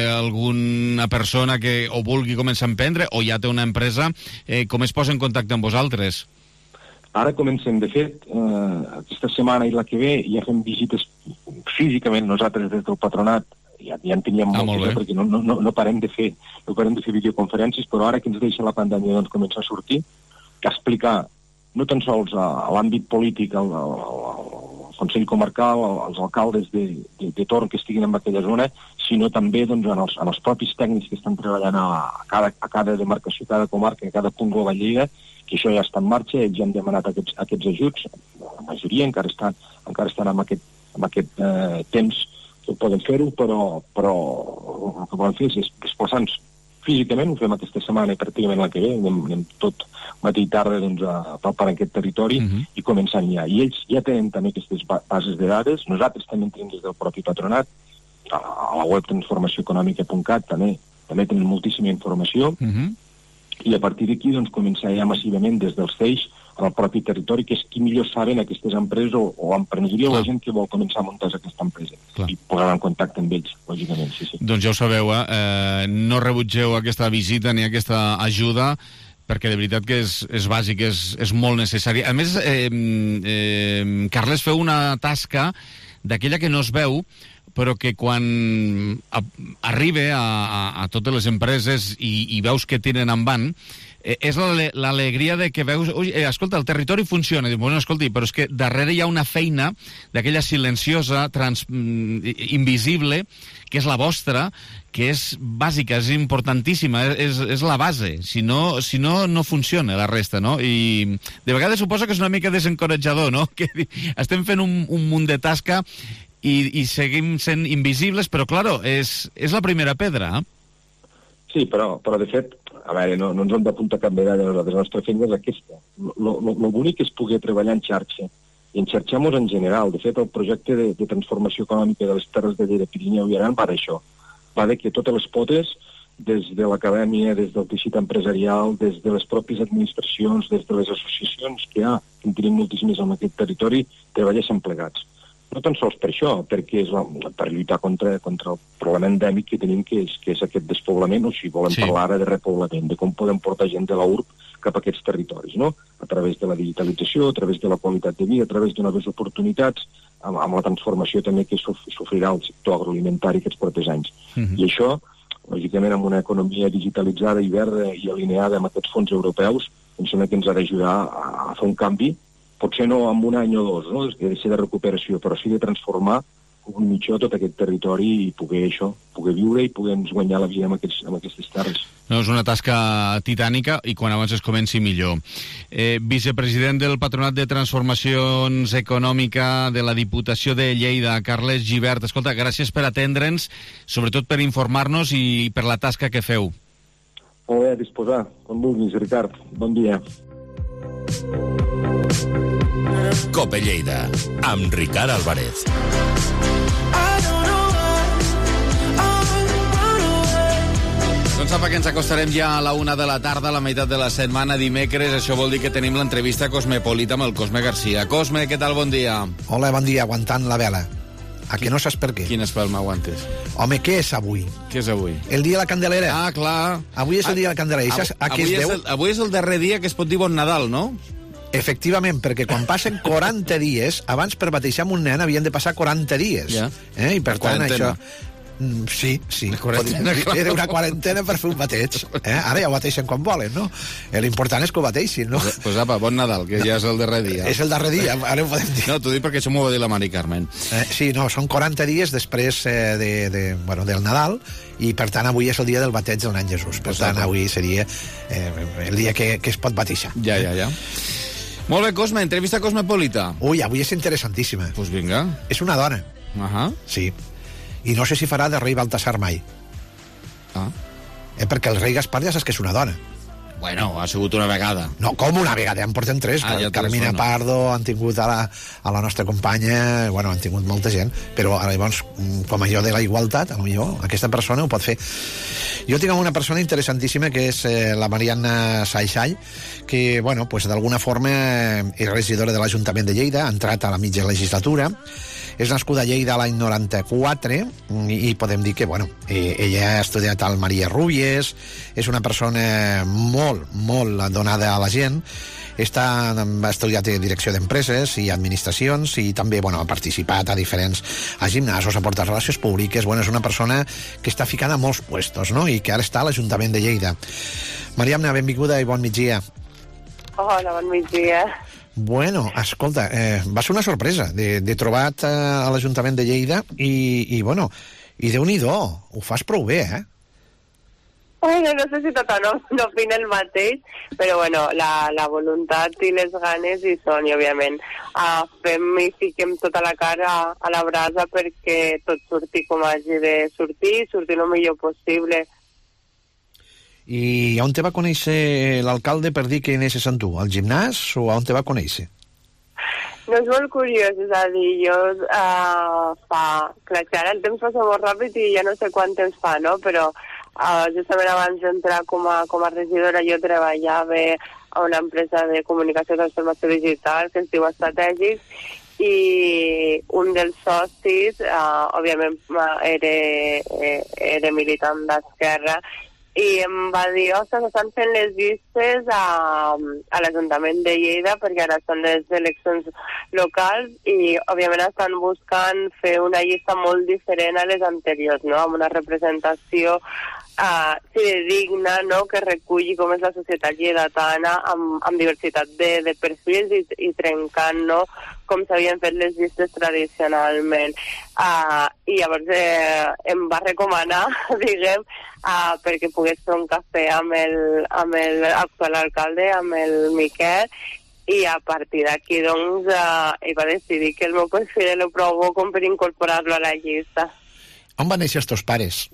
S1: alguna persona que o vulgui començar a emprendre o ja té una empresa, eh, com es posa en contacte amb vosaltres?
S8: Ara comencem, de fet, eh, aquesta setmana i la que ve ja fem visites físicament nosaltres des del patronat, ja, ja en teníem
S1: ah,
S8: moltes, perquè no, no, no, parem de fer, no parem de fer videoconferències, però ara que ens deixa la pandèmia doncs comença a sortir, que explicar no tan sols a, a l'àmbit polític, al, al, al Consell Comarcal, als alcaldes de, de, de torn que estiguin en aquella zona, sinó també doncs, en, els, en els propis tècnics que estan treballant a, a, cada, a cada demarcació, a cada comarca, a cada punt Global Lleida, que això ja està en marxa, ells ja han demanat aquests, aquests ajuts, la majoria encara estan, encara estan amb aquest, amb aquest eh, temps que poden fer-ho, però, però el que poden fer és desplaçar-nos físicament, ho fem aquesta setmana i pràcticament la que ve, anem, anem tot matí i tarda doncs, a palpar aquest territori uh-huh. i començant ja. I ells ja tenen també aquestes bases de dades, nosaltres també en tenim des del propi patronat, a, a la web transformació econòmica punt cat també, també tenen moltíssima informació, uh-huh. i a partir d'aquí doncs, començar ja massivament des dels C E Is al propi territori, que és qui millor saben aquestes empreses o, o emprenedoria o la gent que vol començar a muntar aquesta empresa. Clar. I posar en contacte amb ells, lògicament, sí, sí.
S1: Doncs ja ho sabeu, eh? eh no rebutgeu aquesta visita ni aquesta ajuda, perquè de veritat que és, és bàsic, és, és molt necessari. A més, eh, eh, Carles, feu una tasca d'aquella que no es veu, però que quan a, arriba a, a, a totes les empreses i, i veus que tiren en van, eh, és l'alegria de que veus, ui, eh, escolta, el territori funciona, dius, bueno, escolti, però és que darrere hi ha una feina d'aquella silenciosa, trans, invisible, que és la vostra, que és bàsica, és importantíssima, és, és la base. Si no, si no, no funciona la resta, no? I de vegades suposo que és una mica desencoratjador, no? Que estem fent un, un munt de tasca i, i seguim sent invisibles, però, claro, és, és la primera pedra, eh?
S8: Sí, però, però de fet, a veure, no, no ens hem d'apuntar cap vegada, nosaltres, la nostra feina és aquesta. El bonic és poder treballar en xarxa, i en xarxar-nos en general. De fet, el projecte de, de transformació econòmica de les terres de Lleida, Pirineu i Aran va d'això. Va de que totes les potes, des de l'acadèmia, des del teixit empresarial, des de les pròpies administracions, des de les associacions que hi ha, que en tenim moltíssimes en aquest territori, treballessin plegats. No tan sols per això, perquè és la, per lluitar contra, contra el problema endèmic que tenim, que és, que és aquest despoblament, o si volem sí. parlar ara de repoblament, de com podem portar gent de la U R B cap a aquests territoris, no? A través de la digitalització, a través de la qualitat de vida, a través de noves oportunitats, amb, amb la transformació també que sofrirà el sector agroalimentari aquests propers anys. Uh-huh. I això, lògicament amb una economia digitalitzada i verda i alineada amb aquests fons europeus, em sembla que ens ha d'ajudar a fer un canvi, potser no en un any o dos, no? Que ha de ser de recuperació, però sí de transformar un mitjó tot aquest territori i poder això, poder viure i poder ens guanyar la vida amb, aquests, amb aquestes terres.
S1: No, és una tasca titànica i quan abans es comenci millor. Eh, vicepresident del Patronat de Transformacions Econòmica de la Diputació de Lleida, Carles Gibert. Escolta, gràcies per atendre'ns, sobretot per informar-nos i per la tasca que feu.
S8: Molt bé, a disposar. Com vulguis, Ricard. Bon dia.
S6: Cope Lleida, amb Ricard Álvarez.
S1: Doncs sapa que ens acostarem ja a la una de la tarda, a la meitat de la setmana, dimecres. Això vol dir que tenim l'entrevista cosmopolita amb el Cosme Garcia. Cosme, què tal? Bon dia.
S9: Hola, bon dia, aguantant la vela. A que no saps per què?
S1: Quin espelma aguantes?
S9: Home, què és avui?
S1: Què és avui?
S9: El dia de la Candelera.
S1: Ah, clar.
S9: Avui és el dia de la Candelera. I saps a què es deu?
S1: El, avui és el darrer dia que es pot dir Bon Nadal, no?
S9: Efectivament, perquè quan passen quaranta dies, abans per batejar un nen havien de passar quaranta dies.
S1: Ja.
S9: Eh? I per tant,
S1: quarantena.
S9: això... Mm, sí, sí.
S1: Quarantena,
S9: era una quarantena per fer un bateig. Eh? Ara ja ho bateixen quan volen, no? L'important és que ho bateixin, no?
S1: Pues, pues apa, bon Nadal, que no. Ja és el darrer dia.
S9: És el darrer dia, ara ho podem dir.
S1: No, t'ho dic perquè això m'ho va dir la Mari Carmen.
S9: Eh, sí, no, són quaranta dies després eh, de, de, bueno, del Nadal, i per tant avui és el dia del bateig del nen Jesús. Per pues tant, apa. Avui seria eh, el dia que, que es pot batejar.
S1: Ja, ja, ja. Molt bé, Cosme, entrevista cosmopolita.
S9: Ui, avui és interessantíssima.
S1: Doncs pues vinga.
S9: És una dona.
S1: Uh -huh.
S9: Sí. I no sé si farà de rei Baltasar mai.
S1: Ah.
S9: Eh, perquè el rei Gaspar ja saps que és una dona.
S1: Bueno, ha sigut una vegada.
S9: No, com una vegada? En porten tres. Ah, ja Carmina no. Pardo, han tingut a la, a la nostra companya, bueno, han tingut molta gent, però llavors, com a jo de la igualtat, potser aquesta persona ho pot fer. Jo tinc una persona interessantíssima que és eh, la Mariana Saixall, que, bueno, pues, d'alguna forma és regidora de l'Ajuntament de Lleida, ha entrat a la mitja legislatura, és nascuda a Lleida l'any noranta-quatre i, i podem dir que, bueno, eh, ella ha estudiat al Maria Rúbies, és una persona molt, molt donada a la gent, està, ha estudiat direcció d'empreses i administracions i també, bueno, ha participat a diferents a gimnasos, ha portat relacions públiques, bueno, és una persona que està ficada a molts puestos, no?, i que ara està a l'Ajuntament de Lleida. Mariana, benvinguda i bon migdia.
S10: Hola, bon migdia.
S9: Bueno, escolta, eh, va ser una sorpresa de, de trobar-te a l'Ajuntament de Lleida i, i bueno, i Déu-n'hi-do, ho fas prou bé, eh?
S10: Bueno, no sé si tothom no, no opina el mateix, però bueno, la, la voluntat i les ganes hi són, i òbviament uh, fem i fiquem tota la cara a la brasa perquè tot surti com hagi de sortir, sortir el millor possible.
S9: I on te va conèixer l'alcalde per dir que anessis amb tu? Al gimnàs o on te va conèixer?
S10: No, és molt curiós, és a dir, jo uh, fa... Clar, que ara el temps passa molt ràpid i ja no sé quant temps fa, no? Però uh, justament abans d'entrar com a, com a regidora jo treballava a una empresa de comunicació i transformació digital que es diu Estratègics i un dels socis, uh, òbviament, era, era militant d'Esquerra i em va dir, ostres, estan fent les llistes a, a l'Ajuntament de Lleida perquè ara són les eleccions locals i, òbviament, estan buscant fer una llista molt diferent a les anteriors, no?, amb una representació uh, sí, digna, no?, que reculli com és la societat lleidatana amb, amb diversitat de, de perfils i, i trencant, no?, com s'havien fet les llistes tradicionalment. Uh, I llavors eh, em va recomanar, diguem, uh, perquè pogués fer un cafè amb el, amb el actual alcalde, amb el Miquel, i a partir d'aquí, doncs, uh, ell va decidir que el meu perfil era prou bo com per incorporar-lo a la llista.
S9: On van néixer els teus pares?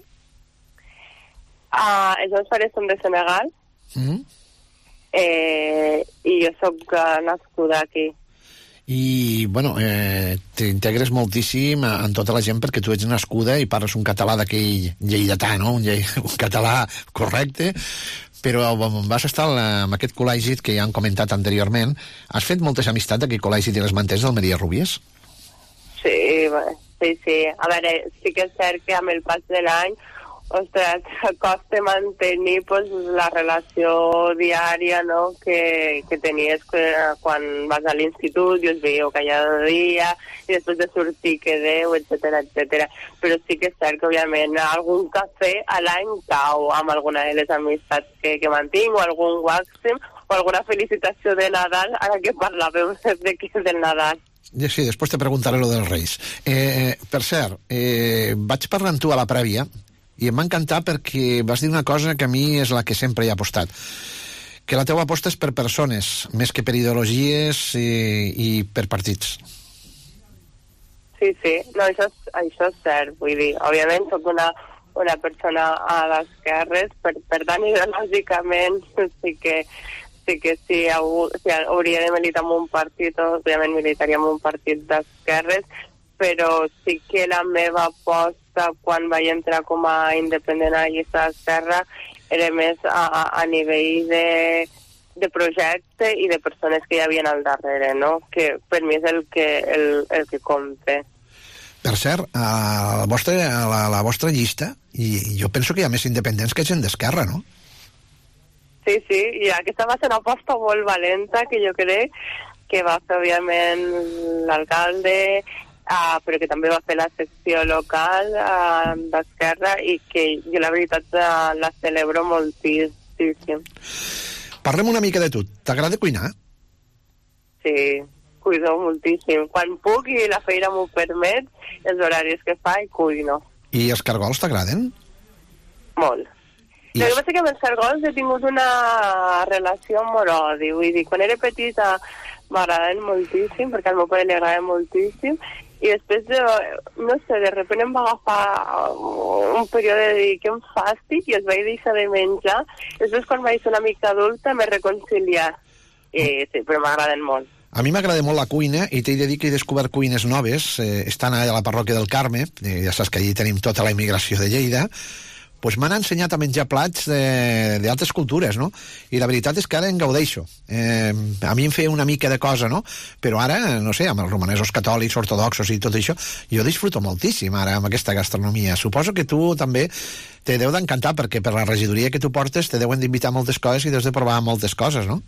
S10: Uh, els meus pares són de Senegal,
S9: mm-hmm.
S10: eh, i jo soc uh, nascuda aquí.
S9: I, bueno, eh, t'integres moltíssim en tota la gent perquè tu ets nascuda i parles un català d'aquell lleidatà, no?, un, llei, un català correcte, però vas estar amb aquest col·legi que ja han comentat anteriorment. Has fet moltes amistats d'aquell col·legi de les Manters del Maria Rúbies?
S10: Sí, sí, sí. A veure, sí que és cert que amb el pas de l'any ostres, costa mantenir pues, la relació diària, no?, que, que tenies que, quan vas a l'institut i us veieu cada dia, i després de sortir quedeu, etcètera, etcètera. Però sí que és cert que, òbviament, algun cafè a l'any cau amb alguna de les amistats que, que mantinc, o algun wàxim, o alguna felicitació de Nadal, ara que parlàvem de que és del Nadal.
S9: Ja sí, després te preguntaré lo dels Reis. Eh, per cert, eh, vaig parlar amb tu a la prèvia i em va encantar perquè vas dir una cosa que a mi és la que sempre he apostat, que la teua aposta és per persones, més que per ideologies i, i per partits.
S10: Sí, sí, no, això és, això és cert, vull dir, òbviament soc una, una persona a l'esquerres, per, per tant, ideològicament sí que sí que si, si hauria de militar en un partit, òbviament militaria en un partit d'esquerres, però sí que la meva aposta quan vaig entrar com a independent a la llista d'Esquerra era més a, a nivell de, de projecte i de persones que hi havia al darrere, no? Que per mi és el que, el, el que compta.
S9: Per cert, a la vostra, a la, la vostra llista, i jo penso que hi ha més independents que gent d'Esquerra, no?
S10: Sí, sí, i aquesta va ser una aposta molt valenta que jo crec que va fer, òbviament, l'alcalde, uh, però que també va fer la secció local uh, d'Esquerra i que jo, la veritat, uh, la celebro moltíssim.
S9: Parlem una mica de tu. T'agrada cuinar?
S10: Sí, cuido moltíssim. Quan puc i la feina m'ho permet, els horaris que fa i cuino.
S9: I els cargols t'agraden?
S10: Molt. I el que passa que amb els cargols he tingut una relació amor-odi, vull dir, quan era petita m'agraden moltíssim, perquè al meu pare li agrada moltíssim, i després, de, no sé, de sobte em va agafar un període de dir que em fàstic i els vaig deixar de menjar. Després, quan vaig ser una mica adulta, m'he reconciliat. I sí, però m'agraden molt.
S9: A mi m'agrada molt la cuina i t'he de dir que he descobert cuines noves, eh, estan allà a la parròquia del Carme, eh, ja saps que allí tenim tota la immigració de Lleida, pues m'han ensenyat a menjar plats d'altres cultures, no? I la veritat és que ara en gaudeixo. Eh, a mi em feia una mica de cosa, no? Però ara, no sé, amb els romanesos catòlics, ortodoxos i tot això, jo disfruto moltíssim ara amb aquesta gastronomia. Suposo que tu també te deu d'encantar, perquè per la regidoria que tu portes te deuen d'invitar moltes coses i deus de provar moltes coses, no?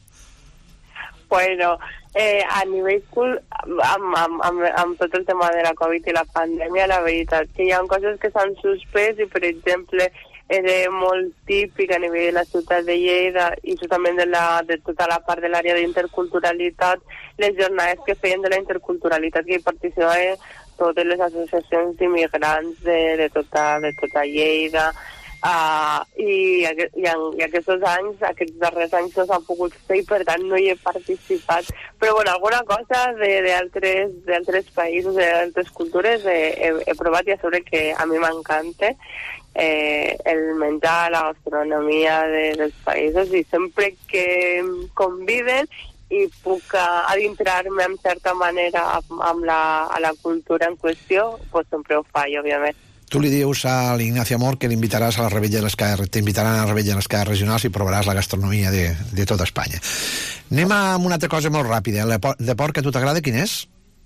S10: Bueno, eh, a nivell cul... Amb, amb, amb, amb tot el tema de la Covid i la pandèmia, la veritat que hi ha coses que s'han suspès i, per exemple, era molt típic a nivell de la ciutat de Lleida i justament de, la, de tota la part de l'àrea d'interculturalitat, les jornades que feien de la interculturalitat, que hi participaven totes les associacions d'immigrants de, de, tota, de tota Lleida. Uh, i, i, en, i aquests anys, aquests darrers anys no s'han pogut fer i per tant no hi he participat, però bueno, alguna cosa d'altres països, d'altres cultures he, he, he provat i a sobre que a mi m'encanta eh, el menjar, la gastronomia de, dels països, i sempre que em conviden i puc uh, adentrar-me en certa manera amb, amb la, a la cultura en qüestió, pues sempre ho faig, òbviament.
S9: Tu li dius a l'Ignacio Amor que l'invitaràs a la Rebella de les Caes, t'invitaran a la Rebella de les Caes regionals i provaràs la gastronomia de, de tota Espanya. Anem a una altra cosa molt ràpida. El deport que a tu t'agrada, quin és?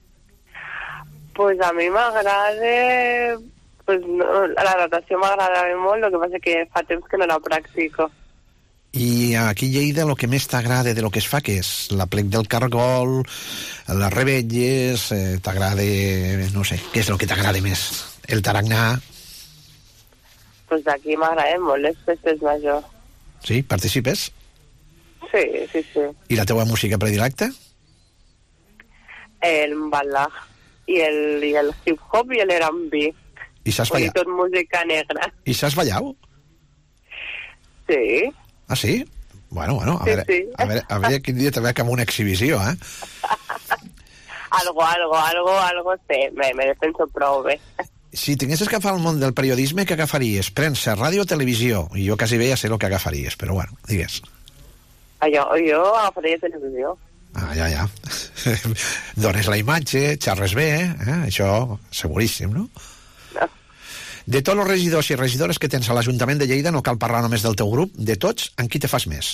S10: Pues a mi m'agrada... Pues no, la natació m'agrada molt, el que passa que fa temps que no la practico.
S9: I aquí a Lleida el que més t'agrada de lo que es fa, que és la plec del cargol, les rebelles, eh, t'agrada, no sé, què és el que t'agrada més? El tarannà?
S10: Pues aquí m'agraden molt les festes majors.
S9: Sí? Participes?
S10: Sí, sí, sí.
S9: I la teua música predilecta?
S10: El ballag i el, i el hip-hop i el R and B.
S9: I saps ballar?
S10: I tot música negra.
S9: I saps ballar?
S10: Sí.
S9: Ah, sí? Bueno, bueno, a,
S10: sí,
S9: veure,
S10: sí.
S9: a veure, a veure quin dia te veig amb una exhibició, eh?
S10: algo, algo, algo, algo sé, me, me defenso prou bé.
S9: Si tinguessis que agafar el món del periodisme, què agafaries? Premsa, ràdio o televisió? I jo quasi bé ja sé el que agafaries, però bueno, digues.
S10: Jo, jo agafaria televisió.
S9: Ah, ja, ja. Dones la imatge, xerres bé, eh? Això seguríssim, no?
S10: No.
S9: De tots els regidors i regidores que tens a l'Ajuntament de Lleida, no cal parlar només del teu grup, de tots, en qui te fas més?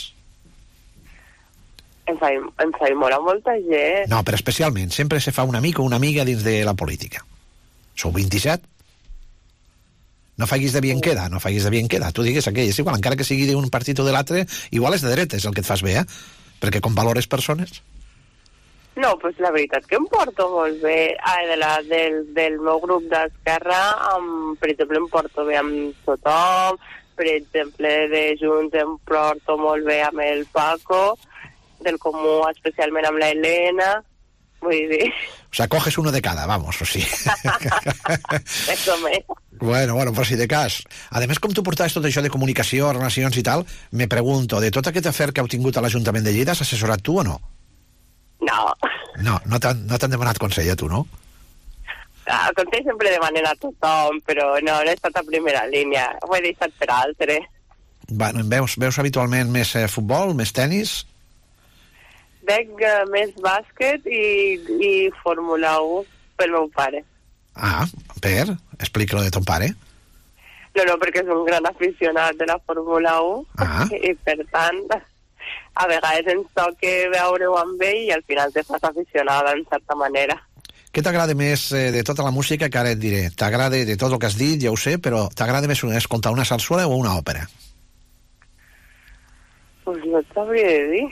S10: Em fa, em fa molt a molta gent.
S9: No, però especialment, sempre se fa un amic o una amiga dins de la política. Sou vint-i-set? No faiguis de bien queda, no faiguis de bien queda. Tu digues aquell, és igual, encara que sigui d'un partit o de l'altre, igual és de dretes el que et fas bé, eh? Perquè com valores persones...
S10: No, doncs pues la veritat que em porto molt bé. Ai, de la, del, del meu grup d'Esquerra, amb, per exemple, em porto bé amb tothom, per exemple, de Junts em porto molt bé amb el Paco, del Comú especialment amb la Helena, vull dir...
S9: O sea, coges uno de cada, vamos, o sí.
S10: Eso me...
S9: Bueno, bueno, per si de cas. A més, com tu portaves tot això de comunicació, relacions i tal, me pregunto, de tot aquest afer que heu tingut a l'Ajuntament de Lleida, has assessorat tu o no?
S10: No.
S9: No, no t'han no demanat consell a tu, no?
S10: Ah, consell sempre demanen a tothom, però no, no he estat a primera línia. Ho he deixat per altre.
S9: Bueno, veus, veus habitualment més eh, futbol, més tennis?
S10: Veig uh, més bàsquet i, i Fórmula u pel meu pare.
S9: Ah, per? Explica-lo de ton pare.
S10: No, no, perquè és un gran aficionat de la Fórmula u
S9: ah.
S10: i per tant a vegades ens toca veure-ho amb ell i al final te fas aficionada en certa manera.
S9: Què t'agrada més eh, de tota la música que ara et diré? T'agrada de tot el que has dit, ja ho sé, però t'agrada més escoltar una sarsuela o una òpera?
S10: Pues no t'hauria de dir.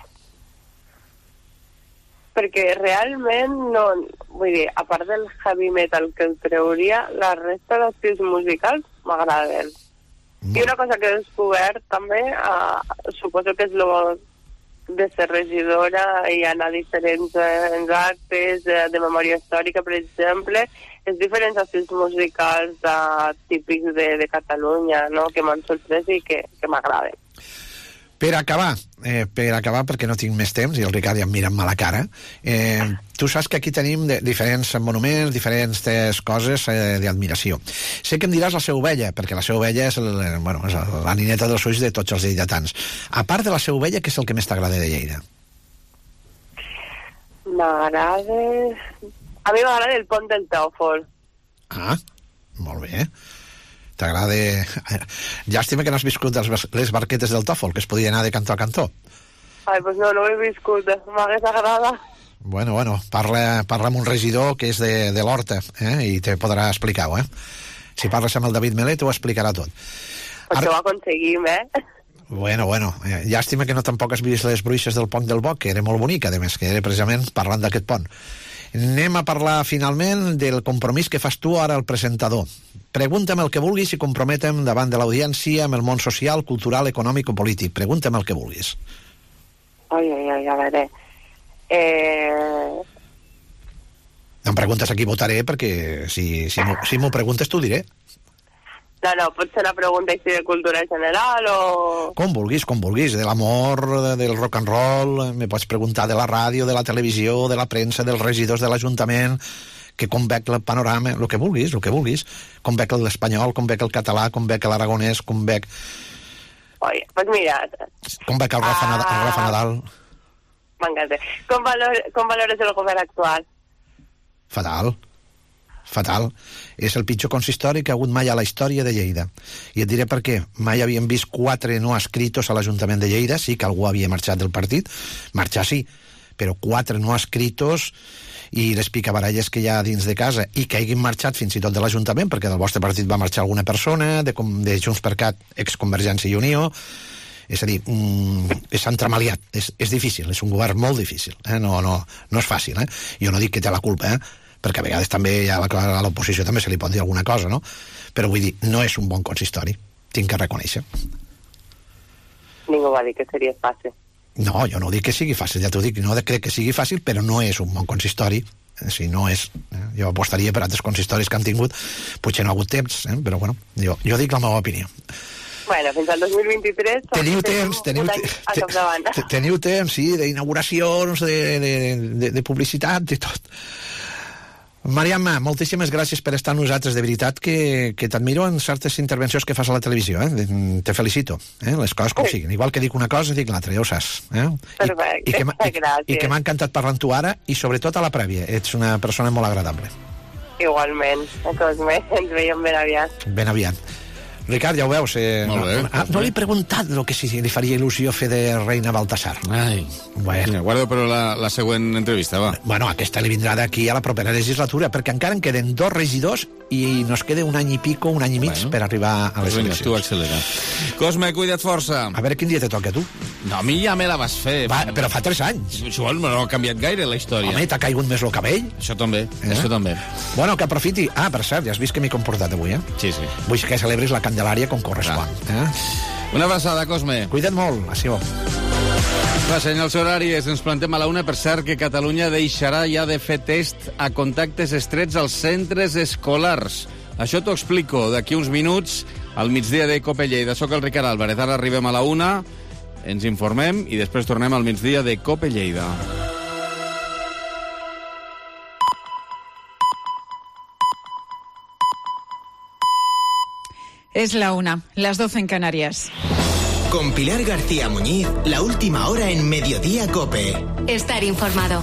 S10: Perquè realment no... Vull dir, a part del heavy metal que el treuria, la resta d'estils musicals m'agraden. Mm. I una cosa que he descobert també, uh, suposo que és lo de ser regidora i anar a diferents eh, actes de, de memòria històrica, per exemple, és diferents estils musicals uh, típics de, de Catalunya, no?, que m'han sorprès i que, que m'agraden.
S9: Per acabar, eh, per acabar, perquè no tinc més temps, i el Ricard ja em mira amb mala cara, eh, tu saps que aquí tenim de, diferents monuments, diferents coses eh, d'admiració. Sé que em diràs la Seu Vella, perquè la Seu Vella és, el, bueno, és la nineta dels ulls de tots els lleidatans. A part de la Seu Vella, què és el que més t'agrada de Lleida?
S10: M'agrada... A mi m'agrada el pont del Tòfol.
S9: Ah, molt bé. T'agrada... Llàstima que no has viscut les barquetes del Tòfol, que es podia anar de cantó a cantó.
S10: Ai, doncs no, no ho he viscut, m'hagués agradat.
S9: Bueno, bueno, parla, parla amb un regidor que és de, de l'Horta, eh? I te podrà explicar-ho, eh? Si parles amb el David Melé, t'ho explicarà tot.
S10: Pues Ara... ho aconseguim, eh?
S9: Bueno, bueno, eh, llàstima que no tampoc has vist les bruixes del pont del Boc, que era molt bonica, a més, que era precisament parlant d'aquest pont. Anem a parlar finalment del compromís que fas tu ara al presentador. Pregunta'm el que vulguis i comprometem davant de l'audiència amb el món social, cultural, econòmic o polític. Pregunta'm el que vulguis.
S10: Ai, ai, ai, a veure... Eh...
S9: No em preguntes a qui votaré, perquè si, si m'ho si m'ho preguntes t'ho diré.
S10: No, no, pot ser una pregunta així de cultura general o...
S9: Com vulguis, com vulguis, de l'amor, del rock and roll, me pots preguntar de la ràdio, de la televisió, de la premsa, dels regidors de l'Ajuntament, que com veig el panorama, el que vulguis, el que vulguis, com veig l'espanyol, com veig el català, com veig l'aragonès, com veig...
S10: Oi, pues mira...
S9: Com veig el Rafa, ah... Nadal, el Rafa Nadal.
S10: M'encanta. Com, valor, com valores el govern actual?
S9: Fatal. Fatal. És el pitjor consistori que ha hagut mai a la història de Lleida. I et diré per què. Mai havíem vist quatre no escritos a l'Ajuntament de Lleida, sí que algú havia marxat del partit, marxar sí, però quatre no escritos i les picabaralles que hi ha dins de casa i que hagin marxat fins i tot de l'Ajuntament, perquè del vostre partit va marxar alguna persona, de, de JxCat, ex-Convergència i Unió, és a dir, mm, s'ha entremaliat, és, és difícil, és un govern molt difícil, eh? no, no, no és fàcil, eh? Jo no dic que té la culpa, eh? Perquè a vegades també a l'oposició també se li pot dir alguna cosa, no? Però vull dir, no és un bon consistori, tinc que reconèixer.
S10: Ningú va dir que seria fàcil.
S9: No, jo no dic que sigui fàcil, ja t'ho dic, no crec que sigui fàcil, però no és un bon consistori, si no és... Eh? Jo apostaria per altres consistoris que han tingut, potser no ha hagut temps, eh? Però bueno, jo, jo dic la meva opinió.
S10: Bueno, fins al dos mil vint-i-tres...
S9: Teniu temps, teniu, te, teniu temps, sí, d'inauguracions, de, de, de, de publicitat i tot. Mariamma, moltíssimes gràcies per estar amb nosaltres, de veritat que, que t'admiro en certes intervencions que fas a la televisió, eh? Te felicito, eh? Les coses com siguin. Igual que dic una cosa, dic l'altra, ja ho saps. Eh?
S10: Perfecte,
S9: I, i que,
S10: gràcies.
S9: I, i que m'ha encantat parlar amb tu ara, i sobretot a la prèvia. Ets una persona molt agradable.
S10: Igualment, Cosme, ens veiem ben aviat.
S9: Ben aviat. Ricard, ja ho veus. Eh,
S1: Molt bé.
S9: No, ah, no li he preguntat el que si li faria il·lusió fer de reina Baltasar.
S1: Ai.
S9: Bueno.
S1: Mira, guardo però la, la següent entrevista, va.
S9: Bueno, aquesta li vindrà d'aquí a la propera legislatura, perquè encara en queden dos regidors i nos queda un any i pico, un any i mig, bueno, per arribar a les
S1: vinga,
S9: eleccions.
S1: tu accelera. Cosme, cuida't força.
S9: A veure quin dia te toca, tu.
S1: No, a mi ja me la vas fer.
S9: Va, però fa tres anys.
S1: Joan, no ha canviat gaire la història.
S9: Home, t'ha caigut més el cabell?
S1: Això també,
S9: eh?
S1: això també.
S9: Bueno, que aprofiti. Ah, per cert, ja has vist que m'he comportat avui, eh?
S1: Sí, sí.
S9: Vull que celebris la Candelària com correspon. Eh?
S1: Una abraçada, Cosme.
S9: Cuida't molt, així.
S1: Passant els horaris, ens plantem a la una. Per cert, que Catalunya deixarà ja de fer test a contactes estrets als centres escolars. Això t'ho explico d'aquí uns minuts al migdia de Cope Lleida. Soc el Ricard Álvarez. Ara arribem a la una, ens informem i després tornem al migdia de Cope Lleida.
S11: Es la una, las doce en Canarias.
S12: Con Pilar García Muñiz, la última hora en Mediodía Cope.
S2: Estar informado.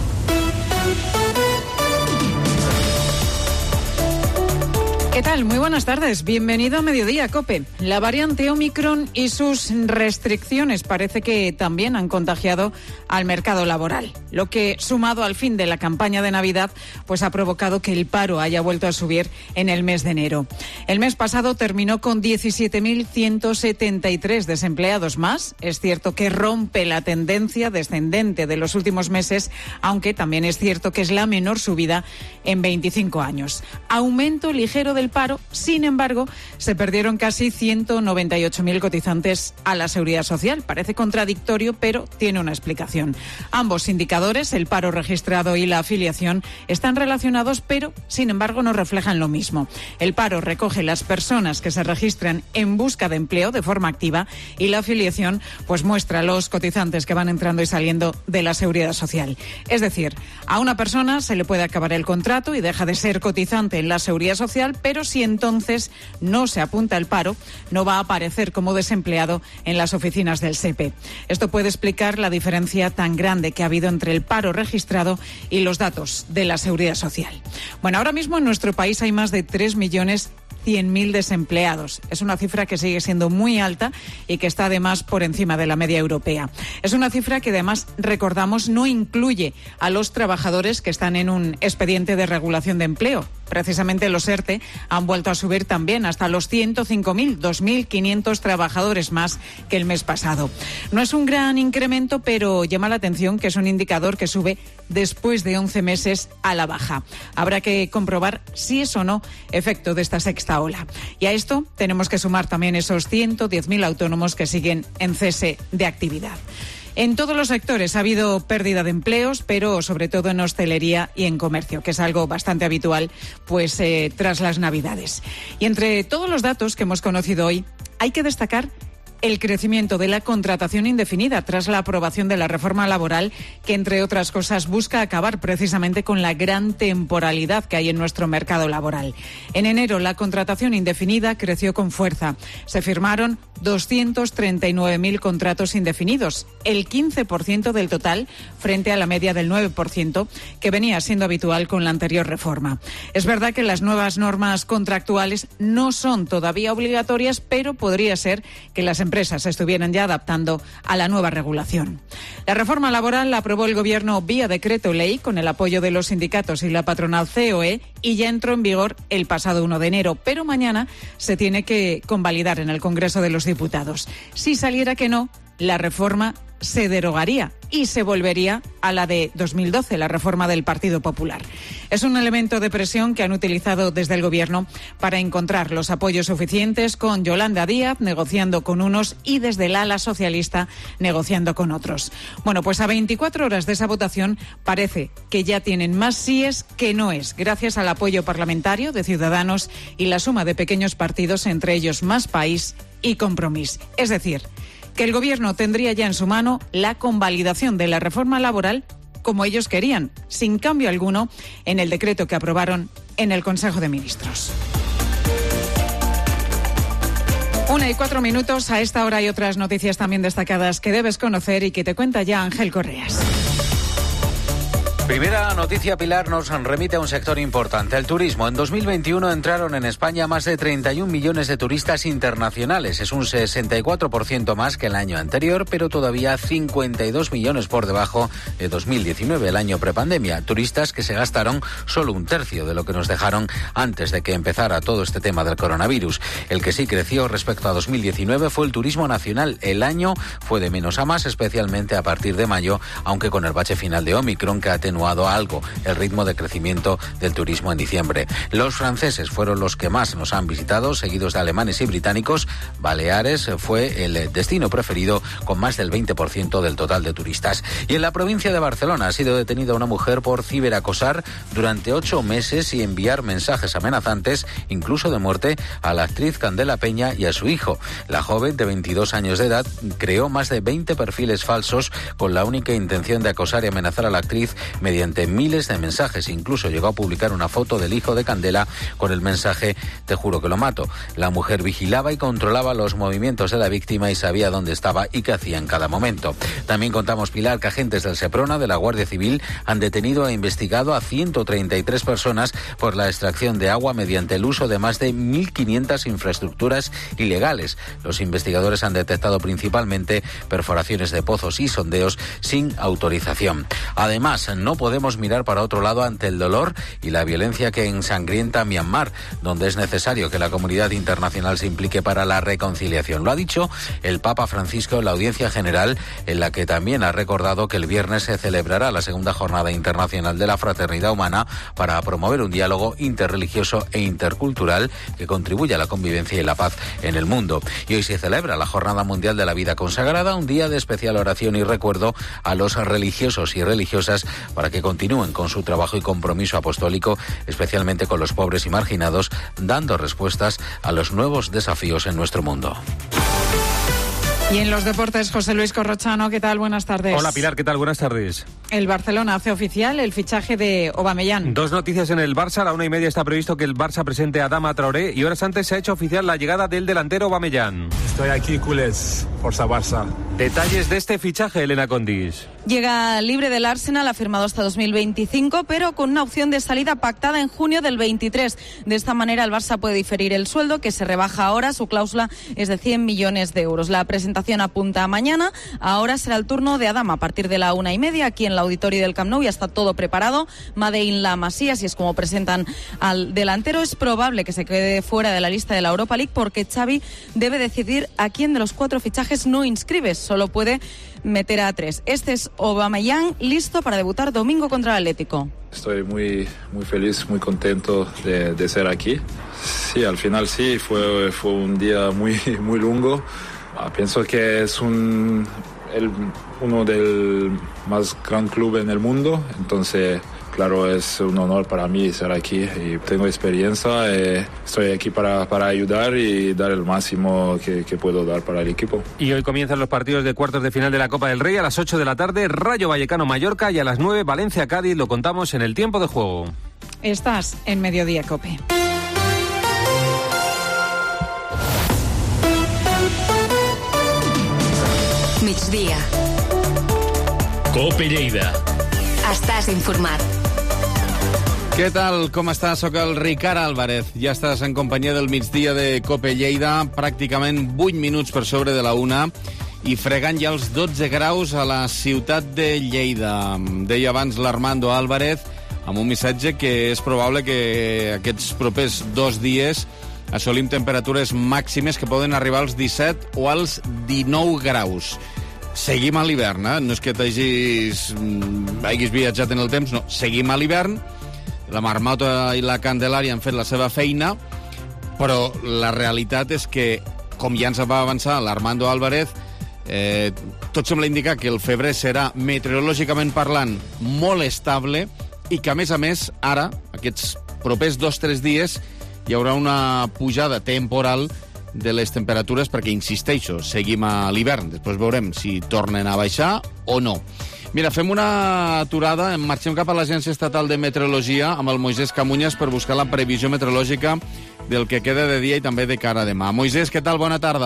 S11: ¿Qué tal? Muy buenas tardes. Bienvenido a Mediodía Cope. La variante Omicron y sus restricciones parece que también han contagiado al mercado laboral, lo que, sumado al fin de la campaña de Navidad, pues ha provocado que el paro haya vuelto a subir en el mes de enero. El mes pasado terminó con diecisiete mil ciento setenta y tres desempleados más. Es cierto que rompe la tendencia descendente de los últimos meses, aunque también es cierto que es la menor subida en veinticinco años. Aumento ligero del paro, sin embargo, se perdieron casi ciento noventa y ocho mil cotizantes a la Seguridad Social. Parece contradictorio, pero tiene una explicación. Ambos indicadores, el paro registrado y la afiliación, están relacionados, pero, sin embargo, no reflejan lo mismo. El paro recoge las personas que se registran en busca de empleo de forma activa y la afiliación, pues, muestra los cotizantes que van entrando y saliendo de la Seguridad Social. Es decir, a una persona se le puede acabar el contrato y deja de ser cotizante en la Seguridad Social, pero si entonces no se apunta al paro, no va a aparecer como desempleado en las oficinas del S E P E. Esto puede explicar la diferencia tan grande que ha habido entre el paro registrado y los datos de la Seguridad Social. Bueno, ahora mismo en nuestro país hay más de tres millones cien mil desempleados. Es una cifra que sigue siendo muy alta y que está además por encima de la media europea. Es una cifra que además, recordamos, no incluye a los trabajadores que están en un expediente de regulación de empleo. Precisamente los ERTE han vuelto a subir también hasta los ciento cinco mil, dos mil quinientos trabajadores más que el mes pasado. No es un gran incremento, pero llama la atención que es un indicador que sube después de once meses a la baja. Habrá que comprobar si es o no efecto de esta sexta ola. Y a esto tenemos que sumar también esos ciento diez mil autónomos que siguen en cese de actividad. En todos los sectores ha habido pérdida de empleos, pero sobre todo en hostelería y en comercio, que es algo bastante habitual pues eh, tras las Navidades. Y entre todos los datos que hemos conocido hoy, hay que destacar el crecimiento de la contratación indefinida tras la aprobación de la reforma laboral que, entre otras cosas, busca acabar precisamente con la gran temporalidad que hay en nuestro mercado laboral. En enero, la contratación indefinida creció con fuerza. Se firmaron doscientos treinta y nueve mil contratos indefinidos, el quince por ciento del total, frente a la media del nueve por ciento que venía siendo habitual con la anterior reforma. Es verdad que las nuevas normas contractuales no son todavía obligatorias, pero podría ser que las empresas se estuvieran ya adaptando a la nueva regulación. La reforma laboral la aprobó el Gobierno vía decreto ley con el apoyo de los sindicatos y la patronal C O E y ya entró en vigor el pasado uno de enero, pero mañana se tiene que convalidar en el Congreso de los Diputados. Si saliera que no, la reforma se derogaría y se volvería a la de dos mil doce, la reforma del Partido Popular. Es un elemento de presión que han utilizado desde el Gobierno para encontrar los apoyos suficientes, con Yolanda Díaz negociando con unos y desde el ala socialista negociando con otros. Bueno, pues a veinticuatro horas de esa votación parece que ya tienen más síes que noes, gracias al apoyo parlamentario de Ciudadanos y la suma de pequeños partidos, entre ellos Más País y Compromís. Es decir, que el Gobierno tendría ya en su mano la convalidación de la reforma laboral como ellos querían, sin cambio alguno en el decreto que aprobaron en el Consejo de Ministros. Una y cuatro minutos. A esta hora hay otras noticias también destacadas que debes conocer y que te cuenta ya Ángel Correas.
S13: Primera noticia, Pilar, nos remite a un sector importante, el turismo. En dos mil veintiuno entraron en España más de treinta y un millones de turistas internacionales. Es un sesenta y cuatro por ciento más que el año anterior, pero todavía cincuenta y dos millones por debajo de dos mil diecinueve, el año prepandemia. Turistas que se gastaron solo un tercio de lo que nos dejaron antes de que empezara todo este tema del coronavirus. El que sí creció respecto a dos mil diecinueve fue el turismo nacional. El año fue de menos a más, especialmente a partir de mayo, aunque con el bache final de Omicron que atenuó algo el ritmo de crecimiento del turismo en diciembre. Los franceses fueron los que más nos han visitado, seguidos de alemanes y británicos. Baleares fue el destino preferido con más del veinte por ciento del total de turistas. Y en la provincia de Barcelona ha sido detenida una mujer por ciberacosar durante ocho meses y enviar mensajes amenazantes, incluso de muerte, a la actriz Candela Peña y a su hijo. La joven, de veintidós años de edad, creó más de veinte perfiles falsos con la única intención de acosar y amenazar a la actriz mediante miles de mensajes. Incluso llegó a publicar una foto del hijo de Candela con el mensaje "te juro que lo mato". La mujer vigilaba y controlaba los movimientos de la víctima y sabía dónde estaba y qué hacía en cada momento. También contamos, Pilar, que agentes del Seprona, de la Guardia Civil, han detenido e investigado a ciento treinta y tres personas por la extracción de agua mediante el uso de más de mil quinientas infraestructuras ilegales. Los investigadores han detectado principalmente perforaciones de pozos y sondeos sin autorización. Además, no podemos mirar para otro lado ante el dolor y la violencia que ensangrienta Myanmar, donde es necesario que la comunidad internacional se implique para la reconciliación. Lo ha dicho el Papa Francisco en la audiencia general, en la que también ha recordado que el viernes se celebrará la segunda jornada internacional de la fraternidad humana para promover un diálogo interreligioso e intercultural que contribuya a la convivencia y la paz en el mundo. Y hoy se celebra la Jornada Mundial de la Vida Consagrada, un día de especial oración y recuerdo a los religiosos y religiosas para que continúen con su trabajo y compromiso apostólico, especialmente con los pobres y marginados, dando respuestas a los nuevos desafíos en nuestro mundo.
S11: Y en los deportes, José Luis Corrochano, ¿qué tal? Buenas tardes.
S14: Hola Pilar, ¿qué tal? Buenas tardes.
S11: El Barcelona hace oficial el fichaje de Aubameyang.
S14: Dos noticias en el Barça. A la una y media está previsto que el Barça presente a Adama Traoré y horas antes se ha hecho oficial la llegada del delantero Aubameyang.
S15: Estoy aquí, culés, Forza Barça.
S14: Detalles de este fichaje, Elena Condis.
S16: Llega libre del Arsenal, ha firmado hasta dos mil veinticinco, pero con una opción de salida pactada en junio del veintitrés. De esta manera el Barça puede diferir el sueldo, que se rebaja ahora. Su cláusula es de cien millones de euros. La presentación apunta a mañana. Ahora será el turno de Adama a partir de la una y media aquí en el auditorio del Camp Nou. Ya está todo preparado. Made in la Masía, así es como presentan al delantero. Es probable que se quede fuera de la lista de la Europa League porque Xavi debe decidir a quién de los cuatro fichajes no inscribe. Solo puede meter a tres. Este es Aubameyang, listo para debutar domingo contra el Atlético.
S15: Estoy muy, muy feliz, muy contento de, de ser aquí. Sí, al final sí, fue, fue un día muy, muy largo. Ah, pienso que es un, el, uno del más gran club en el mundo, entonces claro, es un honor para mí estar aquí y tengo experiencia. Eh, estoy aquí para, para ayudar y dar el máximo que, que puedo dar para el equipo.
S14: Y hoy comienzan los partidos de cuartos de final de la Copa del Rey a las ocho de la tarde, Rayo Vallecano-Mallorca, y a las nueve Valencia-Cádiz. Lo contamos en el tiempo de juego.
S11: Estás en Mediodía Cope.
S2: Migdia.
S6: Cope Lleida.
S2: Estàs informat.
S1: Què tal? Com estàs? Soc el Ricard Álvarez. Ja estàs en companyia del migdia de Cope Lleida, pràcticament vuit minuts per sobre de la una, i fregant ja els dotze graus a la ciutat de Lleida. Deia abans l'Armando Álvarez, amb un missatge que és probable que aquests propers dos dies assolim temperatures màximes que poden arribar als disset o als dinou graus. Seguim a l'hivern, eh? No és que t'hagis hagis viatjat en el temps, no. Seguim a l'hivern, la Marmota i la Candelària han fet la seva feina, però la realitat és que, com ja ens va avançar l'Armando Álvarez, eh, tot sembla indicar que el febrer serà, meteorològicament parlant, molt estable i que, a més a més, ara, aquests propers dos o tres dies, hi haurà una pujada temporal de les temperatures perquè, insisteixo, seguim a l'hivern. Després veurem si tornen a baixar o no. Mira, fem una aturada, marxem cap a l'Agència Estatal de Meteorologia amb el Moisés Camuñas per buscar la previsió meteorològica del que queda de dia i també de cara a demà. Moisés, què tal? Bona tarda.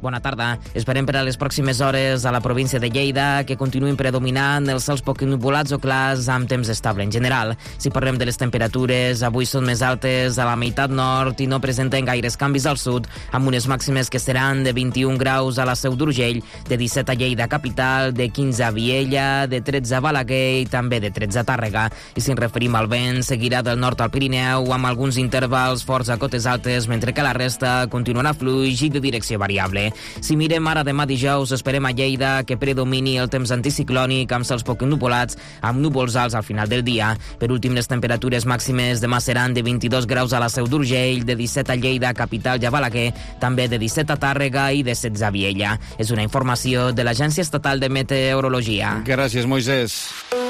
S3: Bona tarda. Esperem per a les pròximes hores a la província de Lleida que continuïn predominant els cels poc nuvolats o clars amb temps estable. En general, si parlem de les temperatures, avui són més altes a la meitat nord i no presenten gaires canvis al sud, amb unes màximes que seran de vint-i-un graus a la Seu d'Urgell, de disset a Lleida capital, de quinze a Viella, de tretze a Balaguer i també de tretze a Tàrrega. I si ens referim al vent, seguirà del nord al Pirineu amb alguns intervals forts a cotes altes, mentre que la resta continuarà fluix i de direcció variable. Si mirem ara demà dijous, esperem a Lleida que predomini el temps anticiclònic amb cels poc nuvolats, amb núvols alts al final del dia. Per últim, les temperatures màximes demà seran de vint-i-dos graus a la Seu d'Urgell, de disset a Lleida, capital i a Balaguer, també de disset a Tàrrega i de setze a Viella. És una informació de l'Agència Estatal de Meteorologia.
S1: Gràcies, Moisès.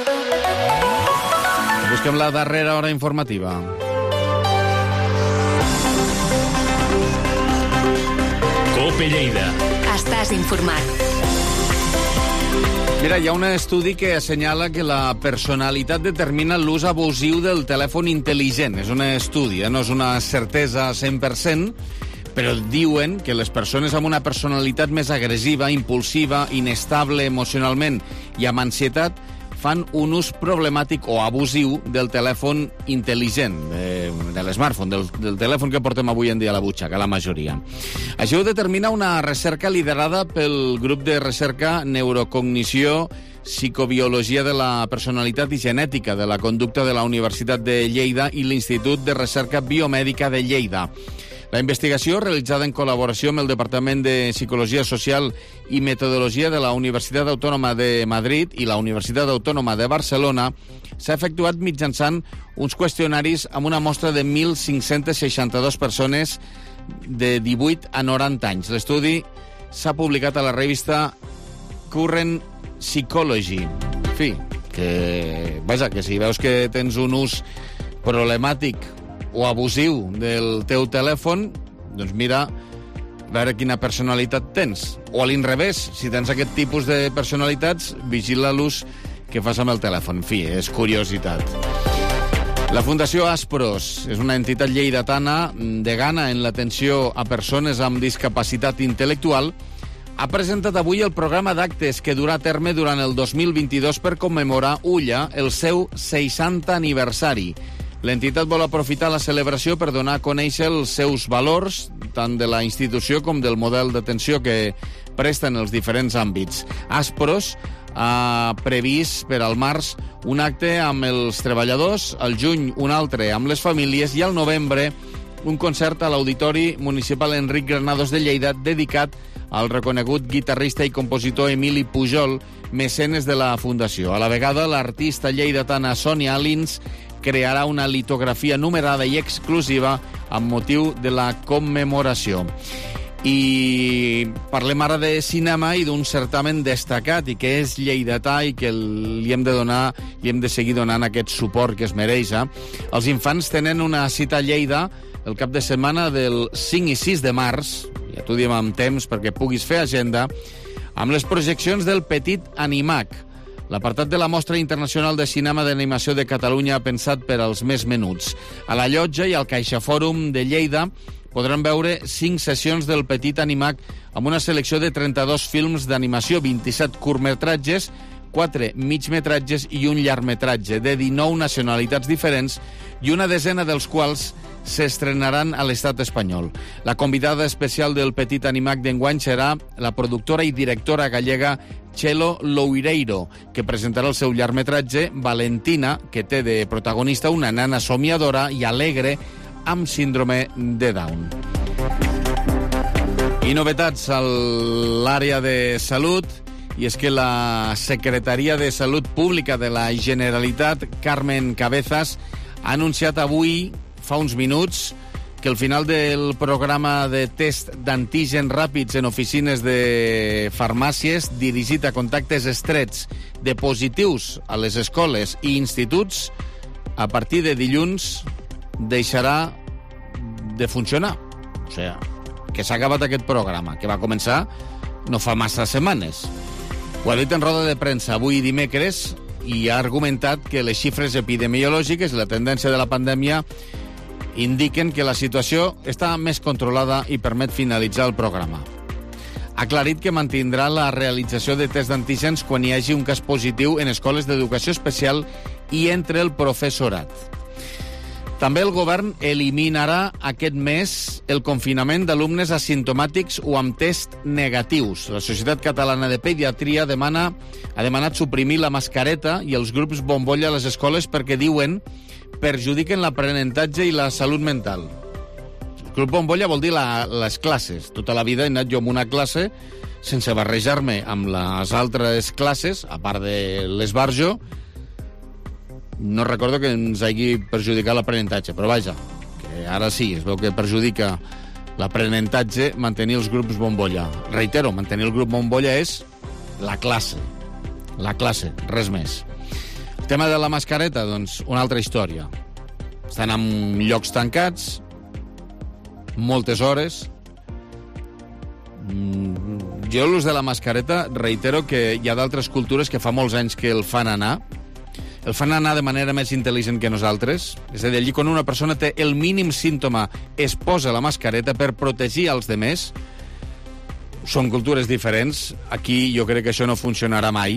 S1: Busquem la darrera hora informativa.
S6: Cope Lleida.
S2: Estàs informat.
S1: Mira, hi ha un estudi que assenyala que la personalitat determina l'ús abusiu del telèfon intel·ligent. És un estudi, eh? No és una certesa cent per cent, però diuen que les persones amb una personalitat més agressiva, impulsiva, inestable emocionalment i amb ansietat fan un ús problemàtic o abusiu del telèfon intel·ligent, de, de l'smartphone, del, del telèfon que portem avui en dia a la butxaca, la majoria. Això ho determina una recerca liderada pel grup de recerca Neurocognició, Psicobiologia de la Personalitat i Genètica de la Conducta de la Universitat de Lleida i l'Institut de Recerca Biomèdica de Lleida. La investigació, realitzada en col·laboració amb el Departament de Psicologia Social i Metodologia de la Universitat Autònoma de Madrid i la Universitat Autònoma de Barcelona, s'ha efectuat mitjançant uns qüestionaris amb una mostra de mil cinc-cents seixanta-dues persones de divuit a noranta anys. L'estudi s'ha publicat a la revista Current Psychology. En fi, que, vaja, que si veus que tens un ús problemàtic o abusiu del teu telèfon, doncs mira a veure quina personalitat tens. O a l'inrevés, si tens aquest tipus de personalitats, vigila l'ús que fas amb el telèfon. En fi, és curiositat. La Fundació Aspros és una entitat lleidatana degana en l'atenció a persones amb discapacitat intel·lectual. Ha presentat avui el programa d'actes que durà a terme durant el dos mil vint-i-dos per commemorar Ulla el seu seixantè aniversari. L'entitat vol aprofitar la celebració per donar a conèixer els seus valors, tant de la institució com del model d'atenció que presta en els diferents àmbits. Aspros ha previst per al març un acte amb els treballadors, al juny un altre amb les famílies i al novembre un concert a l'Auditori Municipal Enric Granados de Lleida dedicat al reconegut guitarrista i compositor Emili Pujol, mecenes de la Fundació. A la vegada, l'artista lleidatana Sònia Alins crearà una litografia numerada i exclusiva amb motiu de la commemoració. I parlem ara de cinema i d'un certamen destacat i que és lleidatà i que li hem de donar i hem de seguir donant aquest suport que es mereix. Eh? Els infants tenen una cita a Lleida el cap de setmana del cinc i sis de març, ja t'ho diem amb temps perquè puguis fer agenda, amb les projeccions del Petit Animac, l'apartat de la Mostra Internacional de Cinema d'Animació de Catalunya pensat per als més menuts. A la Llotja i al CaixaFòrum de Lleida podran veure cinc sessions del Petit Animac amb una selecció de trenta-dos films d'animació, vint-i-set curtmetratges, quatre migmetratges i un llargmetratge de dinou nacionalitats diferents i una desena dels quals s'estrenaran a l'estat espanyol. La convidada especial del Petit Animac d'enguany serà la productora i directora gallega Txelo Loureiro, que presentarà el seu llargmetratge Valentina, que té de protagonista una nana somiadora i alegre amb síndrome de Down. I novetats a l'àrea de salut, i és que la Secretaria de Salut Pública de la Generalitat, Carmen Cabezas, ha anunciat avui, fa uns minuts, que al final del programa de test d'antígens ràpids en oficines de farmàcies dirigit a contactes estrets de positius a les escoles i instituts, a partir de dilluns deixarà de funcionar. O sigui, que s'ha acabat aquest programa, que va començar no fa massa setmanes. Ho ha dit en roda de premsa avui dimecres i ha argumentat que les xifres epidemiològiques i la tendència de la pandèmia indiquen que la situació està més controlada i permet finalitzar el programa. ha aclarit que mantindrà la realització de tests d'antígens quan hi hagi un cas positiu en escoles d'educació especial i entre el professorat. També el govern eliminarà aquest mes el confinament d'alumnes asimptomàtics o amb test negatius. La Societat Catalana de Pediatria demana, ha demanat suprimir la mascareta i els grups bombolla a les escoles perquè, diuen, perjudiquen l'aprenentatge i la salut mental. El grup bombolla vol dir la, les classes. Tota la vida he anat jo a una classe sense barrejar-me amb les altres classes, a part de l'esbarjo. No recordo que ens hagi perjudicat l'aprenentatge, però vaja, que ara sí, es veu que perjudica l'aprenentatge mantenir els grups bombolla. Reitero, mantenir el grup bombolla és la classe. La classe, res més. El tema de la mascareta, doncs, una altra història. Estan en llocs tancats, moltes hores. Jo l'ús de la mascareta, reitero que hi ha d'altres cultures que fa molts anys que el fan anar, el fan anar de manera més intel·ligent que nosaltres. És a dir, allí quan una persona té el mínim símptoma es posa la mascareta per protegir els demés. Són cultures diferents. Aquí jo crec que això no funcionarà mai.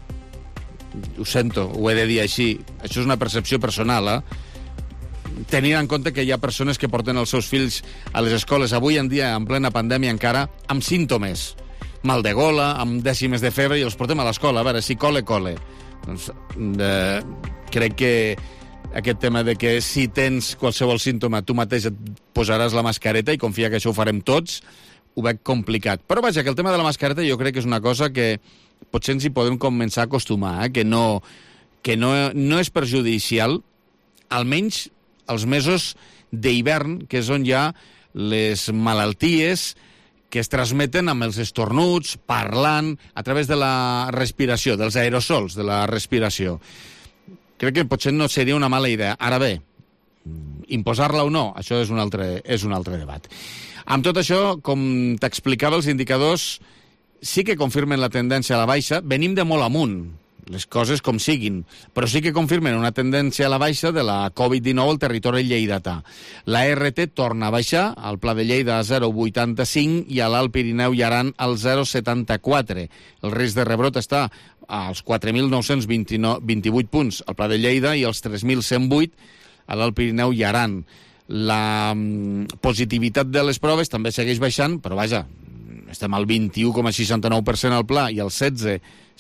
S1: Ho sento, ho he de dir així. Això és una percepció personal, eh? Tenint en compte que hi ha persones que porten els seus fills a les escoles avui en dia, en plena pandèmia encara, amb símptomes. Mal de gola, amb dècimes de febre, i els portem a l'escola. A veure, si cole, cole. Doncs, eh, crec que aquest tema de que si tens qualsevol símptoma tu mateix et posaràs la mascareta i confia que això ho farem tots, ho veig complicat. Però vaja, que el tema de la mascareta jo crec que és una cosa que potser ens hi podem començar a acostumar, eh? que, no, que no, no és perjudicial, almenys els mesos d'hivern, que és on hi ha les malalties que es transmeten amb els estornuts, parlant, a través de la respiració, dels aerosols de la respiració. Crec que potser no seria una mala idea. Ara bé, imposar-la o no, això és un altre, és un altre debat. Amb tot això, com t'explicava, els indicadors sí que confirmen la tendència a la baixa. Venim de molt amunt, les coses com siguin, però sí que confirmen una tendència a la baixa de la covid dinou al territori lleidatà. La R T torna a baixar, al Pla de Lleida a zero coma vuitanta-cinc i a l'Alt Pirineu i Aran al zero coma setanta-quatre. El risc de rebrot està als quatre mil nou-cents vint-i-vuit punts al Pla de Lleida i als tres mil cent vuit a l'Alt Pirineu i Aran. La positivitat de les proves també segueix baixant, però vaja, estem al vint-i-u coma seixanta-nou per cent al Pla i al setze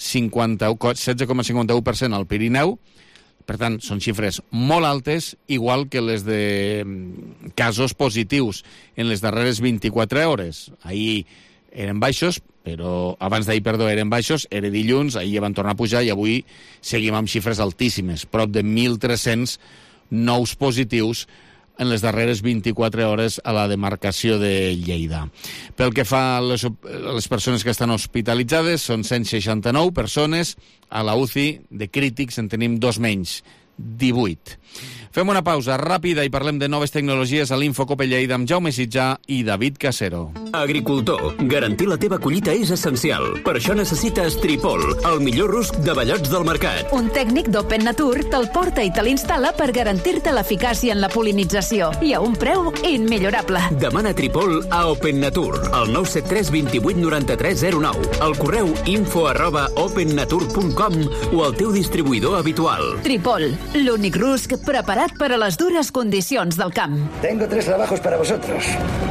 S1: coma cinquanta-u per cent al Pirineu. Per tant, són xifres molt altes, igual que les de casos positius en les darreres vint-i-quatre hores. Ahir eren baixos, però abans d'ahir, perdó, eren baixos, era dilluns, ahir ja van tornar a pujar i avui seguim amb xifres altíssimes, prop de mil tres-cents nous positius en les darreres vint-i-quatre hores a la demarcació de Lleida. Pel que fa a les, a les persones que estan hospitalitzades, són cent seixanta-nou persones. A la U C I de crítics en tenim dos menys, divuit. Fem una pausa ràpida i parlem de noves tecnologies a l'Infocope Lleida amb Jaume Sitjà i David Casero.
S17: Agricultor, garantir la teva collita és essencial. Per això necessites Tripol, el millor rusc de bellots del mercat.
S18: Un tècnic d'Open Nature te'l porta i te l'instal·la per garantir-te l'eficàcia en la polinització i a un preu immillorable.
S17: Demana Tripol a Open Nature, al nou set tres dos vuit nou tres zero nou, al correu info arroba opennature punt com o al teu distribuïdor habitual.
S18: Tripol, l'únic rusc preparat para las duras condiciones del camp.
S19: Tengo tres trabajos para vosotros.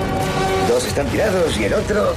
S19: Dos están tirados y el otro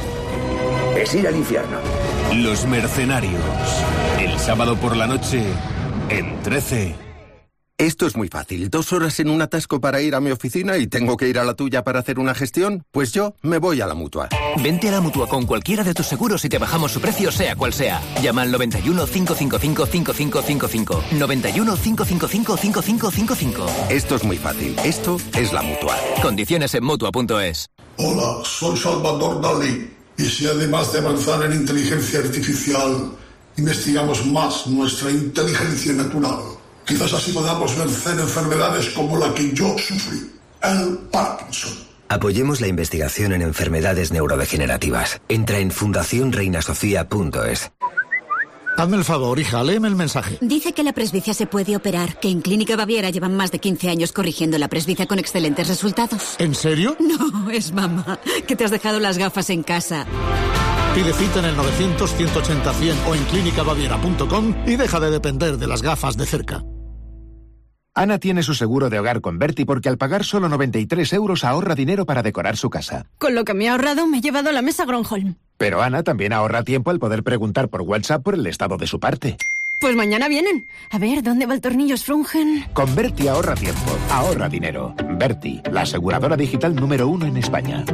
S19: es ir al infierno.
S20: Los Mercenarios. El sábado por la noche en trece.
S21: Esto es muy fácil. ¿Dos horas en un atasco para ir a mi oficina y tengo que ir a la tuya para hacer una gestión? Pues yo me voy a la Mutua.
S22: Vente a la Mutua con cualquiera de tus seguros y te bajamos su precio sea cual sea. Llama al noventa y uno, cinco cinco cinco, cinco cinco cinco cinco. noventa y uno, cinco cinco cinco, cinco cinco cinco cinco.
S21: Esto es muy fácil. Esto es la Mutua.
S22: Condiciones en Mutua punto es.
S23: Hola, soy Salvador Dalí. Y si además de avanzar en inteligencia artificial, investigamos más nuestra inteligencia natural, quizás así podamos vencer enfermedades como la que yo sufrí, el Parkinson.
S24: Apoyemos la investigación en enfermedades neurodegenerativas. Entra en fundación reina sofía punto es.
S25: Hazme el favor, hija, léeme el mensaje.
S26: Dice que la presbicia se puede operar, que en Clínica Baviera llevan más de quince años corrigiendo la presbicia con excelentes resultados.
S25: ¿En serio?
S26: No, es mamá, que te has dejado las gafas en casa.
S25: Pide cita en el novecientos, ciento ochenta, cien o en clínica baviera punto com y deja de depender de las gafas de cerca.
S4: Ana tiene su seguro de hogar con Berti porque al pagar solo noventa y tres euros ahorra dinero para decorar su casa.
S5: Con lo que me he ahorrado me he llevado la mesa Gronholm.
S4: Pero Ana también ahorra tiempo al poder preguntar por WhatsApp por el estado de su parte.
S5: Pues mañana vienen. A ver, ¿dónde va el tornillo Sprungen?
S4: Con Berti ahorra tiempo, ahorra dinero. Berti, la aseguradora digital número uno en España.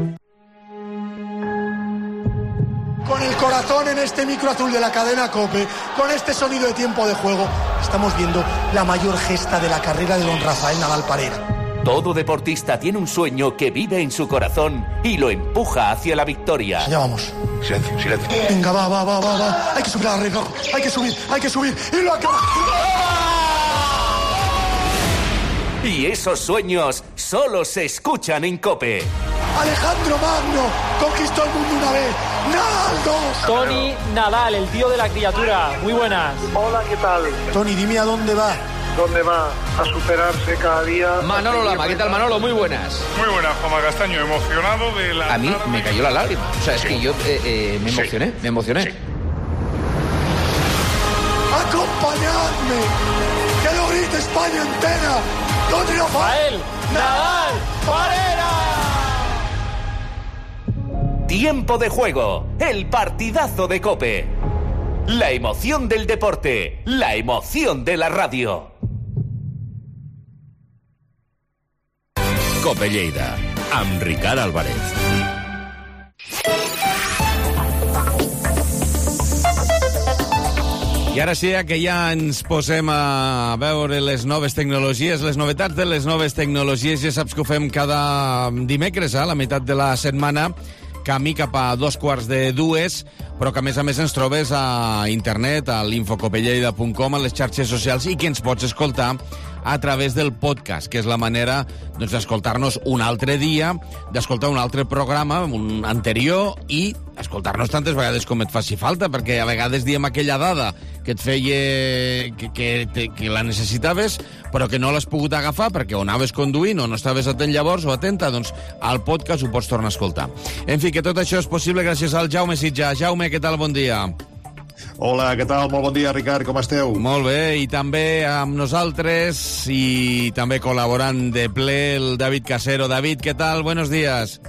S7: Con el corazón en este micro azul de la cadena COPE, con este sonido de tiempo de juego, estamos viendo la mayor gesta de la carrera de don Rafael Nadal Parera.
S8: Todo deportista tiene un sueño que vive en su corazón y lo empuja hacia la victoria.
S7: Allá vamos.
S8: Silencio, silencio.
S7: Venga, va, va, va, va, va. Hay que subir a la regla. Hay que subir, hay que subir. Y lo acaba.
S8: Y esos sueños solo se escuchan en COPE.
S7: Alejandro Magno conquistó el mundo una vez. Nadal dos.
S9: Tony Nadal, el tío de la criatura. Muy buenas.
S7: Hola, ¿qué tal? Tony, dime a dónde va.
S10: ¿Dónde va? A superarse cada día.
S27: Manolo Lama, ¿qué tal, Manolo? Muy buenas.
S10: Muy buenas, Juanma Castaño, emocionado de la...
S27: A mí me cayó la lágrima. O sea, es sí. que yo eh, eh, me emocioné, sí. me emocioné. Sí.
S7: ¡Acompañadme! ¡Que lo grite España entera! ¡Tony Rafael Nadal Parera!
S8: Tiempo de juego, el partidazo de COPE. La emoción del deporte, la emoción de la radio.
S6: COPE Lleida, amb Ricard Álvarez.
S1: I ara sí que ja ens posem a veure les noves tecnologies, les novetats de les noves tecnologies. Ja saps que ho fem cada dimecres, a la meitat de la setmana, camí cap a dos quarts de dues, però que a més a més ens trobes a internet, a l'infocopelleida punt com, a les xarxes socials, i que ens pots escoltar a través del podcast, que és la manera doncs, d'escoltar-nos un altre dia, d'escoltar un altre programa, un anterior, i escoltar-nos tantes vegades com et faci falta, perquè a vegades diem aquella dada que et feia... que, que, te, que la necessitaves, però que no l'has pogut agafar perquè o anaves conduint o no estaves atent llavors o atenta, doncs al podcast ho pots tornar a escoltar. En fi, que tot això és possible gràcies al Jaume Sitjà. Jaume, què tal? Bon dia.
S28: Hola, què tal? Molt bon dia, Ricard, com esteu?
S1: Molt bé, i també amb nosaltres i també col·laborant de ple el David Casero. David, què tal? Buenos días.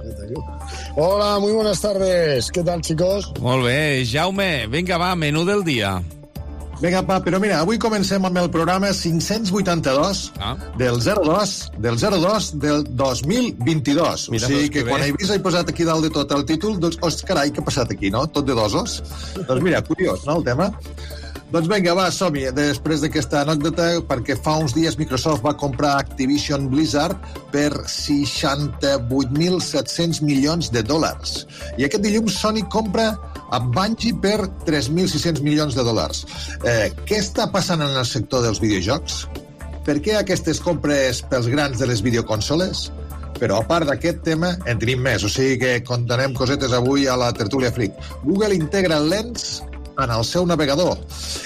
S29: Hola, muy buenas tardes. ¿Qué tal, chicos?
S1: Molt bé. Jaume, vinga, va, menú del dia.
S28: Vinga, va, però mira, avui comencem amb el programa cinc-cents vuitanta-dos ah. del zero dos del zero dos del dos mil vint-i-dos. Mira, o sigui que, que quan he vist he posat aquí dalt de tot el títol, doncs, host, carai, què ha passat aquí, no? Tot de dosos. Doncs mira, curiós, no, el tema? Doncs vinga, va, som-hi. Després d'aquesta anècdota, perquè fa uns dies Microsoft va comprar Activision Blizzard per seixanta-vuit mil set-cents milions de dòlars. I aquest dilluns Sony compra a Bungie per tres mil sis-cents milions de dòlars. Eh, què està passant en el sector dels videojocs? Per què aquestes compres pels grans de les videoconsoles? Però a part d'aquest tema en tenim més, o sigui que contarem cosetes avui a la tertúlia Freak. Google integra Lens en el seu navegador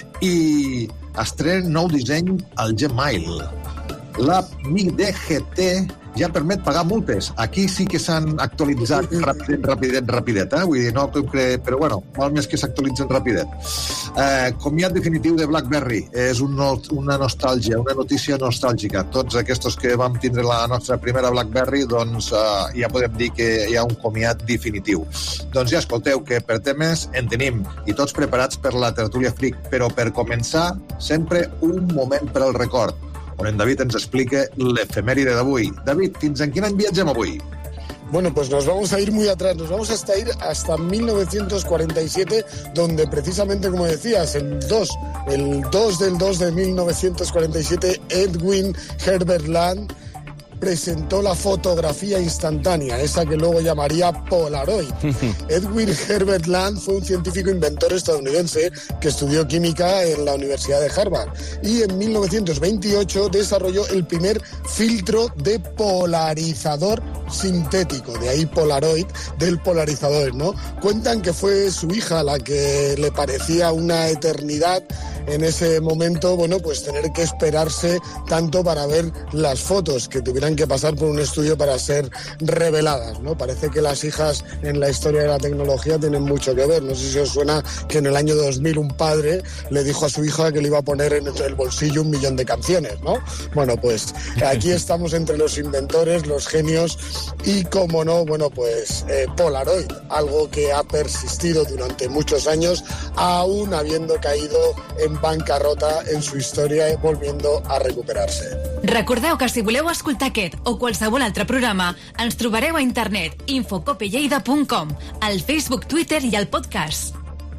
S28: i estrena nou disseny al Gmail. L'app Mi D G T ja permet pagar multes. Aquí sí que s'han actualitzat rapidet, rapidet, rapidet, eh? Vull dir, no, però bueno, molt més que s'actualitzen rapidet. Eh, comiat definitiu de BlackBerry. És un, una nostàlgia, una notícia nostàlgica. Tots aquests que vam tindre la nostra primera BlackBerry, doncs eh, ja podem dir que hi ha un comiat definitiu. Doncs ja escolteu que per temes en tenim i tots preparats per la tertúlia Freak, però per començar, sempre un moment per al record, on en David ens explica l'efemèride d'avui. David, fins en quin any viatgem avui?
S29: Bueno, pues nos vamos a ir muy atrás, nos vamos hasta ir hasta mil novecientos cuarenta y siete, donde precisamente, como decías, el dos, el dos del dos de mil novecientos cuarenta y siete, Edwin Herbert Land presentó la fotografía instantánea, esa que luego llamaría Polaroid. Edwin Herbert Land fue un científico inventor estadounidense que estudió química en la Universidad de Harvard y en mil novecientos veintiocho desarrolló el primer filtro de polarizador sintético, de ahí Polaroid, del polarizador, ¿no? Cuentan que fue su hija la que le parecía una eternidad en ese momento, bueno, pues tener que esperarse tanto para ver las fotos que tuvieran que pasar por un estudio para ser reveladas, ¿no? Parece que las hijas en la historia de la tecnología tienen mucho que ver. No sé si os suena que en el año dos mil un padre le dijo a su hija que le iba a poner en el bolsillo un millón de canciones, ¿no? Bueno, pues aquí estamos entre los inventores, los genios y, como no, bueno, pues eh, Polaroid, algo que ha persistido durante muchos años, aún habiendo caído en bancarrota en su historia, volviendo a recuperarse.
S2: Recordeu que si voleu escoltar aquest o qualsevol altre programa, ens trobareu a internet infocopelleida punt com, al Facebook, Twitter i al podcast.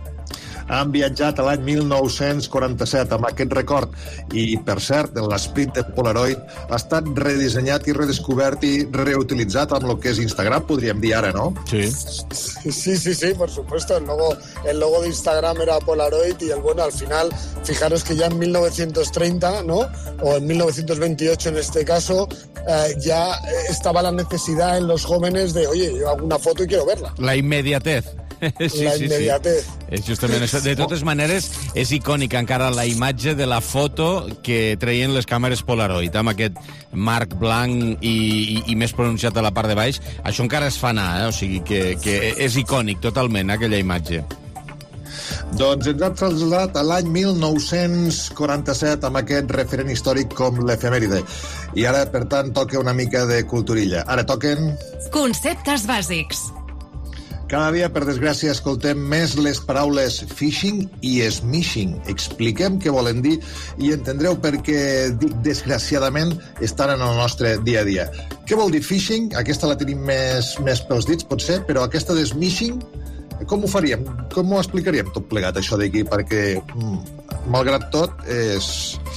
S28: Han viatjat a l'any mil nou-cents quaranta-set amb aquest record i, per cert, l'esperit de Polaroid ha estat redissenyat i redescobert i reutilitzat amb el que és Instagram, podríem dir ara, no?
S1: Sí.
S29: Sí, sí, sí, por supuesto. El logo, el logo de Instagram era Polaroid y el bueno, al final, fijaros que ya en mil novecientos treinta, ¿no? O en mil novecientos veintiocho en este caso, eh, ya estaba la necesidad en los jóvenes de, oye, yo hago una foto y quiero verla.
S1: La inmediatez. Sí,
S29: la
S1: sí,
S29: inmediatez.
S1: Sí. Justament això. De totes maneres, és icònica encara la imatge de la foto que treien les càmeres Polaroid, amb aquest marc blanc i, i, i més pronunciat a la part de baix. Això encara es fa anar, eh? O sigui que, que és icònic totalment, aquella imatge.
S28: Doncs ens ha traslladat a l'any mil nou-cents quaranta-set amb aquest referent històric com l'efemèride. I ara, per tant, toca una mica de culturilla. Ara toquen...
S2: Conceptes bàsics.
S28: Cada dia, per desgràcia, escoltem més les paraules phishing i smishing. Expliquem què volen dir i entendreu per què, dic desgraciadament, estan en el nostre dia a dia. Què vol dir phishing? Aquesta la tenim més, més pels dits, potser, però aquesta de smishing, com ho faríem? Com ho explicaríem tot plegat, això d'aquí? Perquè, malgrat tot, és...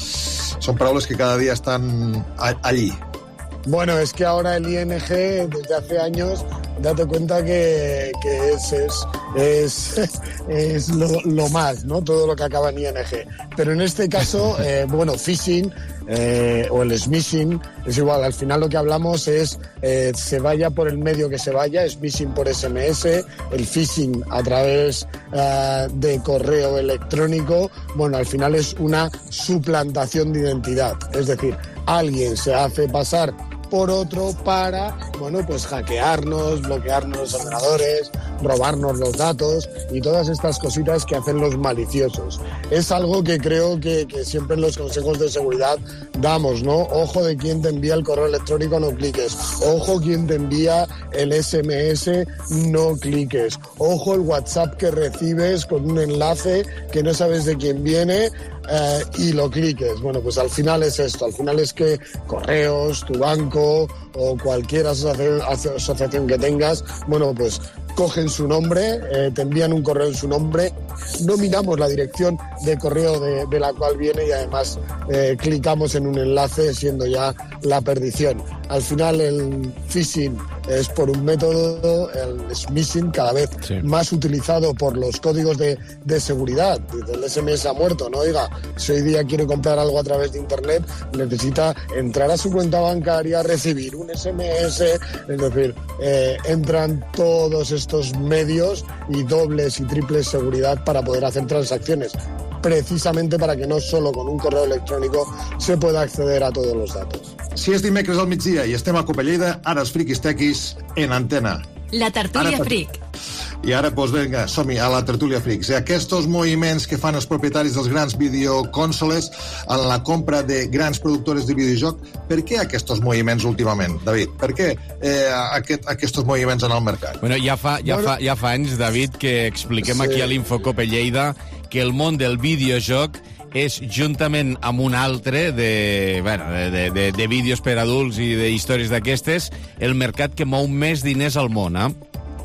S28: són paraules que cada dia estan allí.
S29: Bueno, es que ahora el I N G, desde hace años, date cuenta que, que es, es, es, es lo, lo más, ¿no? Todo lo que acaba en I N G. Pero en este caso, eh, bueno, phishing eh, o el smishing, es igual, al final lo que hablamos es, eh, se vaya por el medio que se vaya, smishing por S M S, el phishing a través eh, de correo electrónico, bueno, al final es una suplantación de identidad, es decir, alguien se hace pasar por otro para, bueno, pues hackearnos, bloquearnos los ordenadores, robarnos los datos y todas estas cositas que hacen los maliciosos. Es algo que creo que, que siempre en los consejos de seguridad damos, ¿no? Ojo de quién te envía el correo electrónico, no cliques. Ojo quien te envía el S M S, no cliques. Ojo el WhatsApp que recibes con un enlace que no sabes de quién viene, Eh, y lo cliques. Bueno, pues al final es esto, al final es que correos, tu banco o cualquier asociación, asociación que tengas, bueno, pues cogen su nombre, eh, te envían un correo en su nombre, no miramos la dirección de correo de, de la cual viene y además eh, clicamos en un enlace, siendo ya la perdición. Al final el phishing es por un método, el smishing cada vez sí. más utilizado por los códigos de, de seguridad. El S M S ha muerto, ¿no? Oiga, si hoy día quiere comprar algo a través de internet, necesita entrar a su cuenta bancaria, recibir un S M S, es decir, eh, entran todos estos medios y dobles y triples seguridad para poder hacer transacciones, precisamente para que no solo con un correo electrónico se pueda acceder a todos los datos.
S28: Si és dimecres al migdia i estem a Copelleida, ara els friquis tequis en antena.
S2: La tertúlia ara, fric.
S28: I ara, doncs vinga, som-hi a la tertúlia frics. I aquests moviments que fan els propietaris dels grans videoconsoles en la compra de grans productores de videojoc, per què aquests moviments últimament, David? Per què eh, aquest, aquests moviments en el mercat?
S1: Bueno, ja fa, ja, bueno, fa, ja fa anys, David, que expliquem sí. aquí a l'Infocope Lleida que el món del videojoc és, juntament amb un altre de, bueno, de, de, de vídeos per adults i de històries d'aquestes, el mercat que mou més diners al món, eh?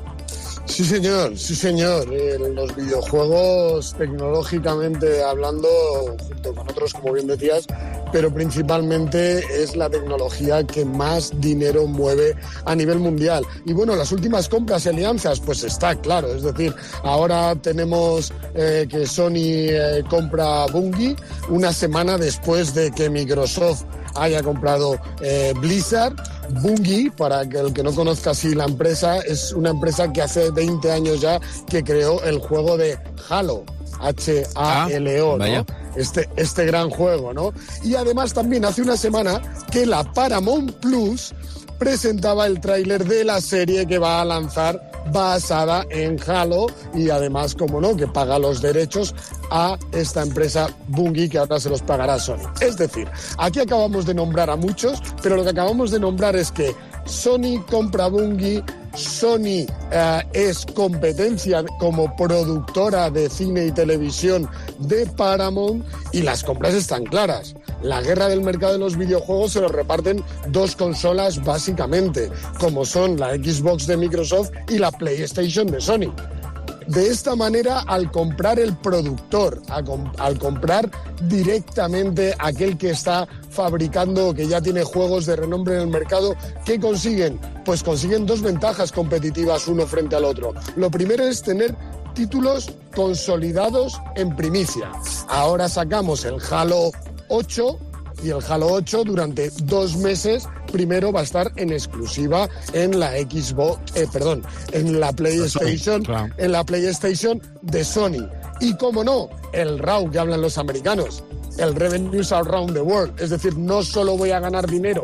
S29: Sí, señor, sí, señor. Eh, los videojuegos, tecnológicamente hablando, junto con otros, como bien decías, pero principalmente es la tecnología que más dinero mueve a nivel mundial. Y bueno, las últimas compras y alianzas, pues está claro. Es decir, ahora tenemos eh, que Sony eh, compra Bungie una semana después de que Microsoft haya comprado eh, Blizzard. Bungie, para que el que no conozca así la empresa, es una empresa que hace veinte años ya que creó el juego de Halo, H A L O, ¿no? este, este gran juego, ¿no? Y además también hace una semana que la Paramount Plus presentaba el tráiler de la serie que va a lanzar basada en Halo y además, como no, que paga los derechos a esta empresa Bungie, que ahora se los pagará Sony. Es decir, aquí acabamos de nombrar a muchos, pero lo que acabamos de nombrar es que Sony compra Bungie, Sony eh, es competencia como productora de cine y televisión de Paramount y las compras están claras. La guerra del mercado de los videojuegos se lo reparten dos consolas básicamente, como son la Xbox de Microsoft y la PlayStation de Sony. De esta manera, al comprar el productor, a com- al comprar directamente aquel que está fabricando o que ya tiene juegos de renombre en el mercado, ¿qué consiguen? Pues consiguen dos ventajas competitivas uno frente al otro. Lo primero es tener títulos consolidados en primicia. Ahora sacamos el Halo ocho y el Halo ocho durante dos meses primero va a estar en exclusiva en la Xbox, eh, perdón, en la PlayStation, claro. en la PlayStation de Sony. Y como no, el R A W que hablan los americanos, el Revenues Around the World, es decir, no solo voy a ganar dinero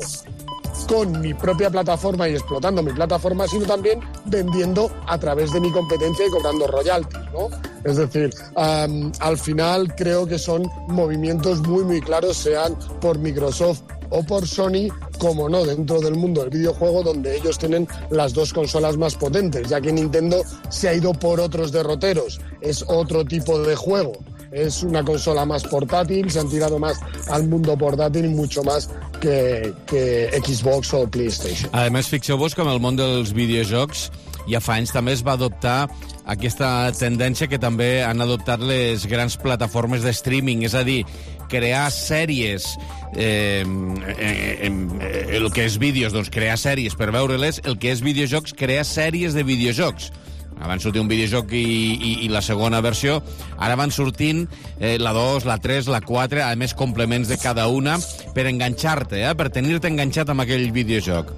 S29: con mi propia plataforma y explotando mi plataforma, sino también vendiendo a través de mi competencia y cobrando royalties, ¿no? Es decir, um, al final creo que son movimientos muy, muy claros, sean por Microsoft o por Sony, como no, dentro del mundo del videojuego, donde ellos tienen las dos consolas más potentes, ya que Nintendo se ha ido por otros derroteros, es otro tipo de juego. Es una consola más portátil, se han tirado más al mundo portàtil, mucho más que, que Xbox o PlayStation.
S1: A més, fixeu-vos que en el món dels videojocs ja fa anys també es va adoptar aquesta tendència que també han adoptat les grans plataformes de streaming, és a dir, crear sèries, eh, eh, eh, el que és vídeos, doncs crear sèries per veure-les, el que és videojocs, crear sèries de videojocs. Abans sortia un videojoc i, i, i la segona versió, ara van sortint eh, la dos, la tres, la quatre, a més complements de cada una per enganxar-te, eh, per tenir-te enganxat amb aquell videojoc.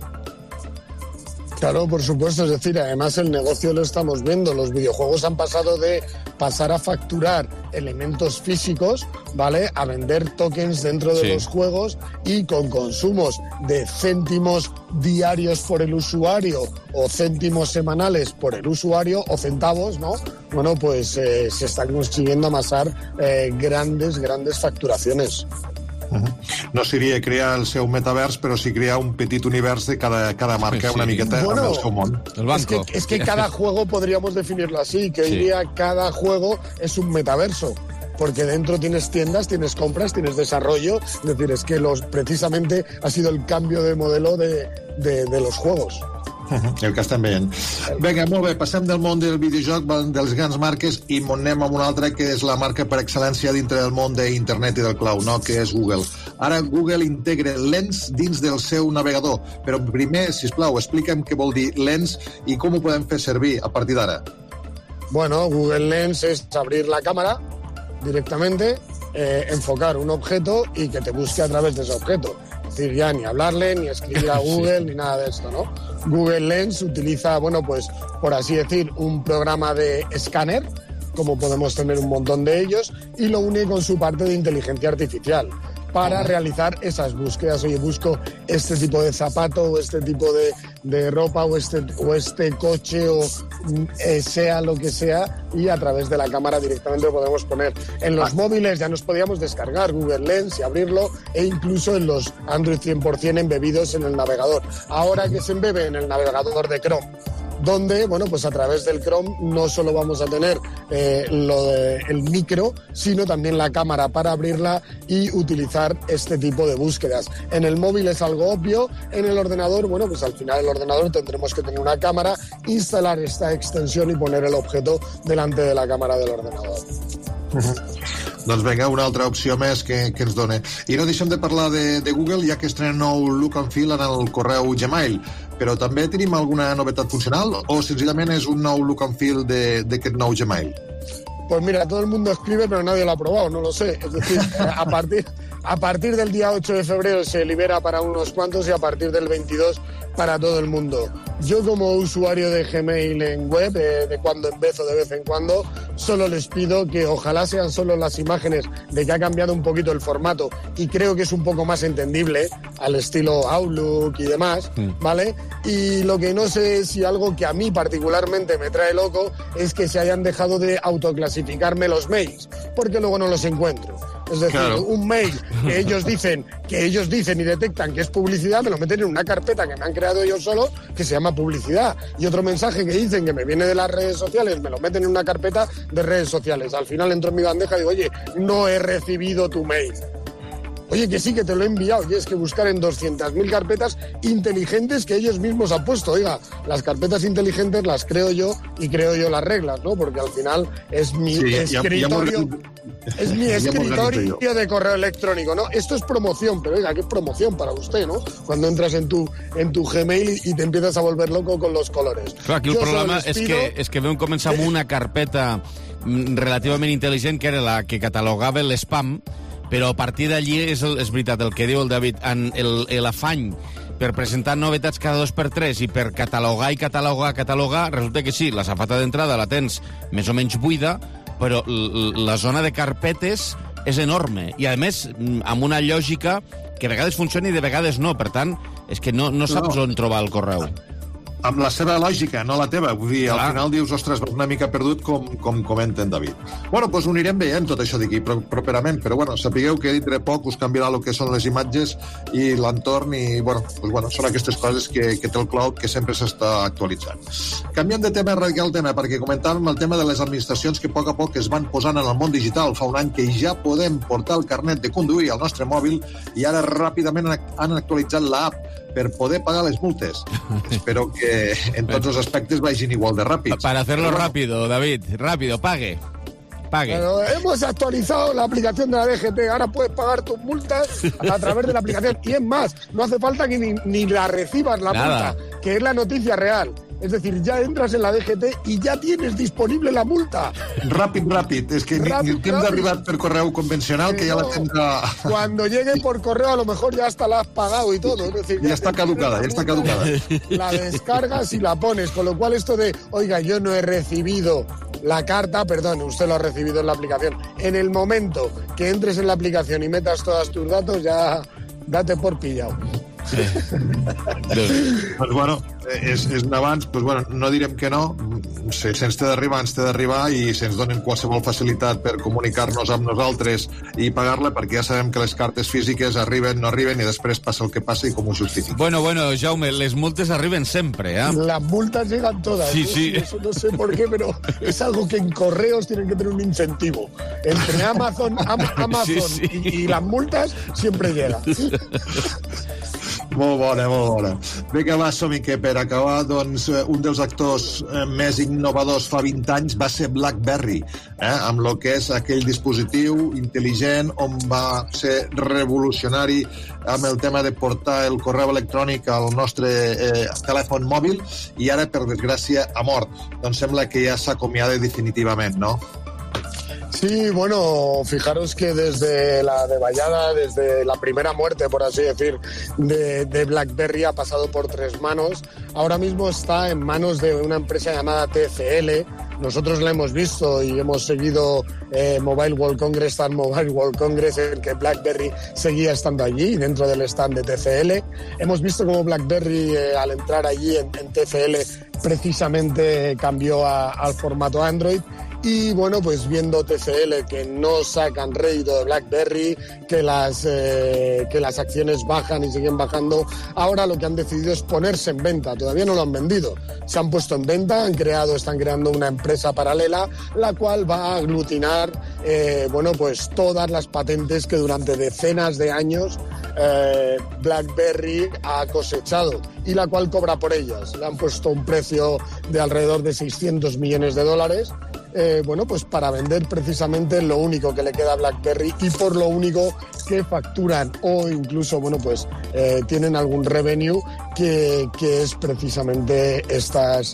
S29: Claro, por supuesto, es decir, además el negocio lo estamos viendo, los videojuegos han pasado de pasar a facturar elementos físicos, ¿vale?, a vender tokens dentro de sí. los juegos y con consumos de céntimos diarios por el usuario o céntimos semanales por el usuario o centavos, ¿no? Bueno, pues eh, se están consiguiendo amasar eh, grandes, grandes facturaciones.
S28: Uh-huh. No seria crear el seu metavers, però sí crear un petit univers de cada, cada marca, sí. una miqueta bueno, amb el seu món.
S29: El es, que, es que cada juego podríamos definirlo así, que hoy sí. día cada juego es un metaverso. Porque dentro tienes tiendas, tienes compras, tienes desarrollo. Es decir, es que los, precisamente ha sido el cambio de modelo de, de, de los juegos.
S28: El que estem veient. Vinga, molt bé, passem del món del videojoc, dels grans marques, i anem amb una altra que és la marca per excel·lència dintre del món d'internet i del cloud, no? Que és Google. Ara Google integra Lens dins del seu navegador, però primer, sisplau, explica'm què vol dir Lens i com ho podem fer servir a partir d'ara.
S29: Bueno, Google Lens es abrir la cámara directamente, eh, enfocar un objeto y que te busque a través de ese objeto. Es decir, ya ni hablarle, ni escribir a Google, sí. ni nada de esto, ¿no? Google Lens utiliza, bueno, pues, por así decir, un programa de escáner, como podemos tener un montón de ellos, y lo une con su parte de inteligencia artificial para realizar esas búsquedas. Oye, busco este tipo de zapato o este tipo de, de ropa o este, o este coche o eh, sea lo que sea, y a través de la cámara directamente lo podemos poner. En los ah. móviles ya nos podíamos descargar Google Lens y abrirlo, e incluso en los Android cien por ciento embebidos en el navegador. Ahora que se embebe en el navegador de Chrome, donde, bueno, pues a través del Chrome no solo vamos a tener eh, lo de, el micro, sino también la cámara para abrirla y utilizar este tipo de búsquedas. En el móvil es algo obvio, en el ordenador, bueno, pues al final el ordenador tendremos que tener una cámara, instalar esta extensión y poner el objeto delante de la cámara del ordenador.
S28: Uh-huh. Doncs vinga, una altra opció més que, que ens dona. I no deixem de parlar de, de Google, ja que estrena nou look and feel en el correu Gmail. Però també tenim alguna novetat funcional o senzillament és un nou look and feel d'aquest nou Gmail?
S29: Pues mira, todo el mundo escribe, pero nadie lo ha probado, no lo sé. Es decir, a partir, a partir del día ocho de febrero se libera para unos cuantos y a partir del veintidós para todo el mundo. Yo como usuario de Gmail en web, eh, de cuando en vez o de vez en cuando, solo les pido que ojalá sean solo las imágenes de que ha cambiado un poquito el formato y creo que es un poco más entendible al estilo Outlook y demás, ¿vale? Y lo que no sé es si algo que a mí particularmente me trae loco es que se hayan dejado de autoclasificarme los mails, porque luego no los encuentro. Es decir, claro, un mail que ellos dicen que ellos dicen y detectan que es publicidad, me lo meten en una carpeta que me han creado ellos solos que se llama publicidad. Y otro mensaje que dicen que me viene de las redes sociales, me lo meten en una carpeta de redes sociales. Al final entro en mi bandeja y digo, oye, no he recibido tu mail. Oye, que sí, que te lo he enviado. Y es que buscar en doscientas mil carpetas inteligentes que ellos mismos han puesto. Oiga, las carpetas inteligentes las creo yo y creo yo las reglas, ¿no? Porque al final es mi sí, escritorio... Ya, ya es mi escritorio de correo electrónico, ¿no? Esto es promoción, pero oiga, ¿qué es promoción para usted, no? Cuando entras en tu, en tu Gmail y te empiezas a volver loco con los colores.
S1: Clar, aquí el jo problema és que, és que vam començar amb una carpeta relativament intel·ligent, que era la que catalogava l'espam, però a partir d'allí és, el, és veritat el que diu el David, en el, l'afany per presentar novetats cada dos per tres i per catalogar i catalogar, catalogar, resulta que sí, la safata d'entrada la tens més o menys buida, però la zona de carpetes és enorme i, a més, amb una lògica que a vegades funciona i de vegades no. Per tant, és que no, no saps no. on trobar el correu.
S28: Amb la seva lògica, no la teva. Vull dir, al final dius, ostres, vas una mica perdut, com, com comenta en David. Bueno, doncs ho anirem veient, tot això d'aquí, properament, però bueno, sapigueu que dintre poc us canviarà el que són les imatges i l'entorn, i bueno, doncs, bueno, són aquestes coses que, que té el cloud, que sempre s'està actualitzant. Canviem de tema, radical tema, perquè comentàvem el tema de les administracions que a poc a poc es van posant en el món digital. Fa un any que ja podem portar el carnet de conduir al nostre mòbil i ara ràpidament han actualitzat l'app per poder pagar les multes. Espero que en tots els aspectes vagin igual de ràpids.
S1: Para hacerlo Pero... rápido, David, rápido, pague. Pague.
S29: Pero hemos actualizado la aplicación de la D G T. Ahora puedes pagar tus multas a través de la aplicación. Y es más, no hace falta que ni, ni la recibas la Nada. multa, que es la noticia real. Es decir, ya entras en la D G T y ya tienes disponible la multa.
S28: Ràpid, ràpid. És que ràpid, ni el temps d'arribar per correu convencional, que, que ja no, la tens a...
S29: Cuando llegue por correo, a lo mejor ya hasta la has pagado y todo. Es decir,
S28: ya, ya está caducada, ya está caducada.
S29: La descargas y la pones. Con lo cual esto de, oiga, yo no he recibido la carta, perdón, usted lo ha recibido en la aplicación. En el momento que entres en la aplicación y metas todos tus datos, ya date por pillado.
S28: Sí. Doncs bueno, és, és un abans, doncs bueno, no direm que no, si se'ns té d'arribar, ens té d'arribar, i si ens donen qualsevol facilitat per comunicar-nos amb nosaltres i pagar-la, perquè ja sabem que les cartes físiques arriben, no arriben, i després passa el que passa i com ho justifica.
S1: Bueno, bueno, Jaume, les multes arriben sempre, ¿eh?
S29: Las multas llegan todas.
S1: Sí, sí.
S29: Eso no sé por qué, pero es algo que en correos tienen que tener un incentivo. Entre Amazon, Am Amazon sí, sí. Y, y las multas siempre llega.
S28: Molt bona, molt bona. Vinga, va, som-hi, que per acabar, doncs, un dels actors més innovadors fa vint anys va ser BlackBerry, eh, amb el que és aquell dispositiu intel·ligent on va ser revolucionari amb el tema de portar el correu electrònic al nostre eh, telèfon mòbil, i ara, per desgràcia, ha mort. Doncs sembla que ja s'acomiada definitivament, no?
S29: Sí, bueno, fijaros que desde la devallada, desde la primera muerte, por así decir, de, de BlackBerry ha pasado por tres manos. Ahora mismo está en manos de una empresa llamada T C L. Nosotros la hemos visto y hemos seguido eh, Mobile World Congress, Stand Mobile World Congress, en que BlackBerry seguía estando allí, dentro del stand de T C L. Hemos visto cómo BlackBerry, eh, al entrar allí en, en T C L, precisamente cambió a, al formato Android. Y bueno, pues viendo T C L que no sacan rédito de BlackBerry, que las, eh, que las acciones bajan y siguen bajando, ahora lo que han decidido es ponerse en venta. Todavía no lo han vendido. Se han puesto en venta, han creado, están creando una empresa paralela, la cual va a aglutinar eh, bueno, pues todas las patentes que durante decenas de años eh, BlackBerry ha cosechado, y la cual cobra por ellas. Le han puesto un precio de alrededor de seiscientos millones de dólares. Eh, bueno, pues para vender precisamente lo único que le queda a BlackBerry y por lo único que facturan, o incluso, bueno, pues eh, tienen algún revenue que, que es precisamente estas,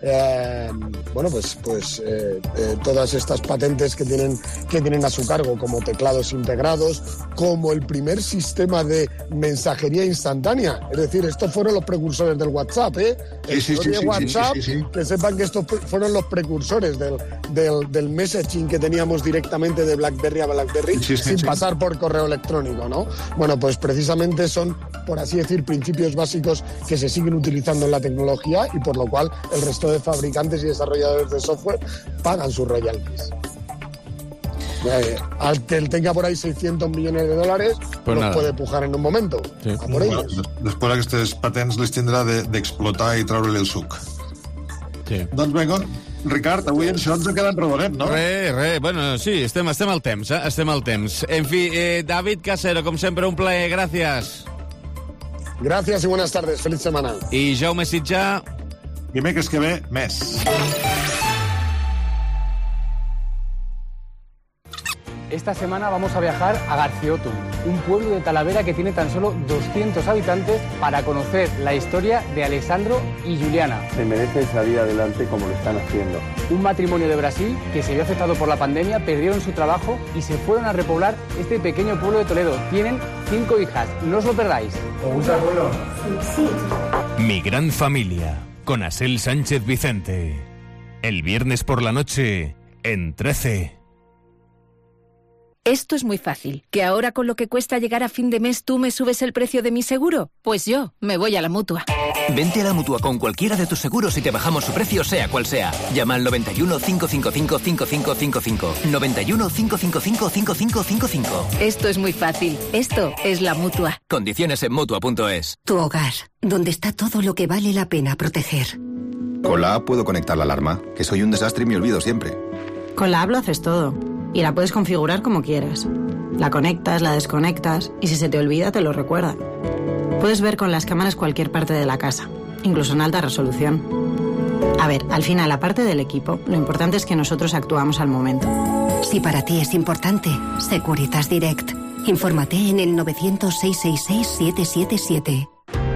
S29: eh, bueno, pues, pues eh, eh, todas estas patentes que tienen, que tienen a su cargo, como teclados integrados, como el primer sistema de mensajería instantánea. Es decir, estos fueron los precursores del WhatsApp, ¿eh? El
S28: sí, sí, sí,
S29: de
S28: sí,
S29: WhatsApp,
S28: sí, sí, sí.
S29: que sepan que estos fueron los precursores del, del, del messaging que teníamos directamente de BlackBerry a BlackBerry, sí, sí, sin sí. pasar por correo electrónico, ¿no? Bueno, pues precisamente son, por así decir, principios básicos que se siguen utilizando en la tecnología y por lo cual el resto de fabricantes y desarrolladores de software pagan sus royalties. Eh, al que él tenga por ahí seiscientos millones de dólares, pues los puede pujar en un momento. Sí. A por ellos.
S28: Bueno, després aquestes patents les tindrà d'explotar de, i treure-li el suc. Sí. Doncs vinga, Ricard, avui en això ens ha quedat rodonet, no?
S1: Re, re, bueno, sí, estem, estem al temps, eh? Estem al temps. En fi, eh, David Casero, com sempre, un plaer, gràcies.
S29: Gracias y buenas tardes, feliz semana.
S1: I Jaume Sitjà.
S28: Dimecres que ve, més.
S3: Esta semana vamos a viajar a Garciotum, un pueblo de Talavera que tiene tan solo doscientos habitantes, para conocer la historia de Alessandro y Juliana.
S11: Se merecen salir adelante como lo están haciendo.
S3: Un matrimonio de Brasil que se vio afectado por la pandemia, perdieron su trabajo y se fueron a repoblar este pequeño pueblo de Toledo. Tienen cinco hijas, no os lo perdáis.
S11: ¿Te gusta el pueblo?
S3: Sí.
S20: Mi gran familia, con Asel Sánchez Vicente. El viernes por la noche, en trece.
S12: Esto es muy fácil. ¿Que ahora con lo que cuesta llegar a fin de mes tú me subes el precio de mi seguro? Pues yo me voy a la Mutua.
S22: Vente a la Mutua con cualquiera de tus seguros y te bajamos su precio sea cual sea. Llama al noventa y uno, cinco cinco cinco, cinco cinco cinco cinco. noventa y uno, cinco cinco cinco, cinco cinco cinco cinco.
S12: Esto es muy fácil. Esto es la Mutua.
S22: Condiciones en Mutua punto es.
S13: Tu hogar, donde está todo lo que vale la pena proteger.
S14: Con la app puedo conectar la alarma, que soy un desastre y me olvido siempre.
S15: Con la app lo haces todo. Y la puedes configurar como quieras. La conectas, la desconectas y si se te olvida te lo recuerda. Puedes ver con las cámaras cualquier parte de la casa, incluso en alta resolución. A ver, al final, aparte del equipo, lo importante es que nosotros actuamos al momento.
S13: Si para ti es importante, Securitas Direct. Infórmate en el novecientos, seiscientos sesenta y seis, setecientos setenta y siete.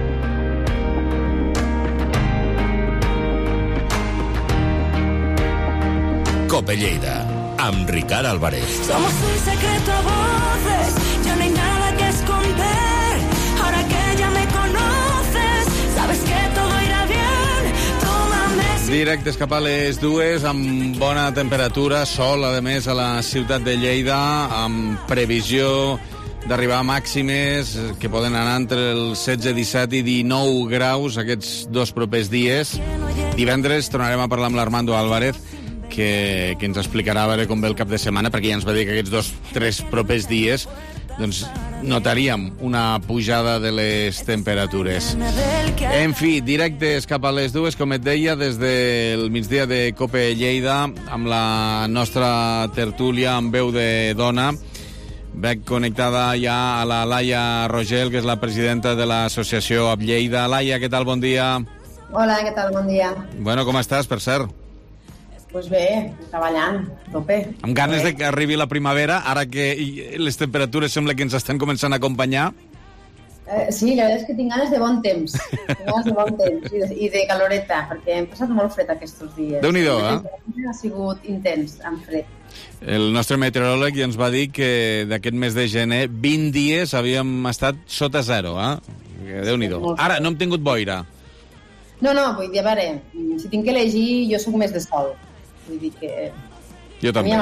S6: Cope Lleida, amb Ricard Álvarez.
S16: Somos un secreto a voces, ya no hay nada que esconder. Ahora que ya me conoces, sabes que todo irá bien. Tómame.
S1: Directes cap a les dues, amb bona temperatura, sol, a més, a la ciutat de Lleida, amb previsió d'arribar a màximes que poden anar entre els setze, disset i dinou graus aquests dos propers dies. Divendres tornarem a parlar amb l'Armando Álvarez, que, que ens explicarà a veure com ve el cap de setmana, perquè ja ens va dir que aquests dos, tres propers dies doncs notaríem una pujada de les temperatures. En fi, directes cap a les dues, com et deia, des del migdia de Cope Lleida, amb la nostra tertúlia amb veu de dona. Veig connectada ja a la Laia Rogel, que és la presidenta de l'associació A B Lleida. Laia, què tal? Bon dia.
S17: Hola, què tal? Bon dia.
S1: Bueno, com estàs, per cert?
S17: Pues bé, treballant, a tope.
S1: Amb ganes de que arribi la primavera, ara que les temperatures sembla que ens estan començant a acompanyar.
S17: Eh, sí, la veritat és que tinc ganes de bon temps. Tinc ganes de bon temps i de, i de caloreta, perquè hem passat molt fred aquests dies.
S1: Déu-n'hi-do, eh?
S17: Ha sigut intens, amb fred.
S1: El nostre meteoròleg ja ens va dir que d'aquest mes de gener, vint dies havíem estat sota zero, eh? Déu-n'hi-do. Ara, no hem tingut boira.
S17: No, no, vull dir, a veure, si tinc que elegir, jo sóc més de sol. Vull dir que...
S1: Jo també.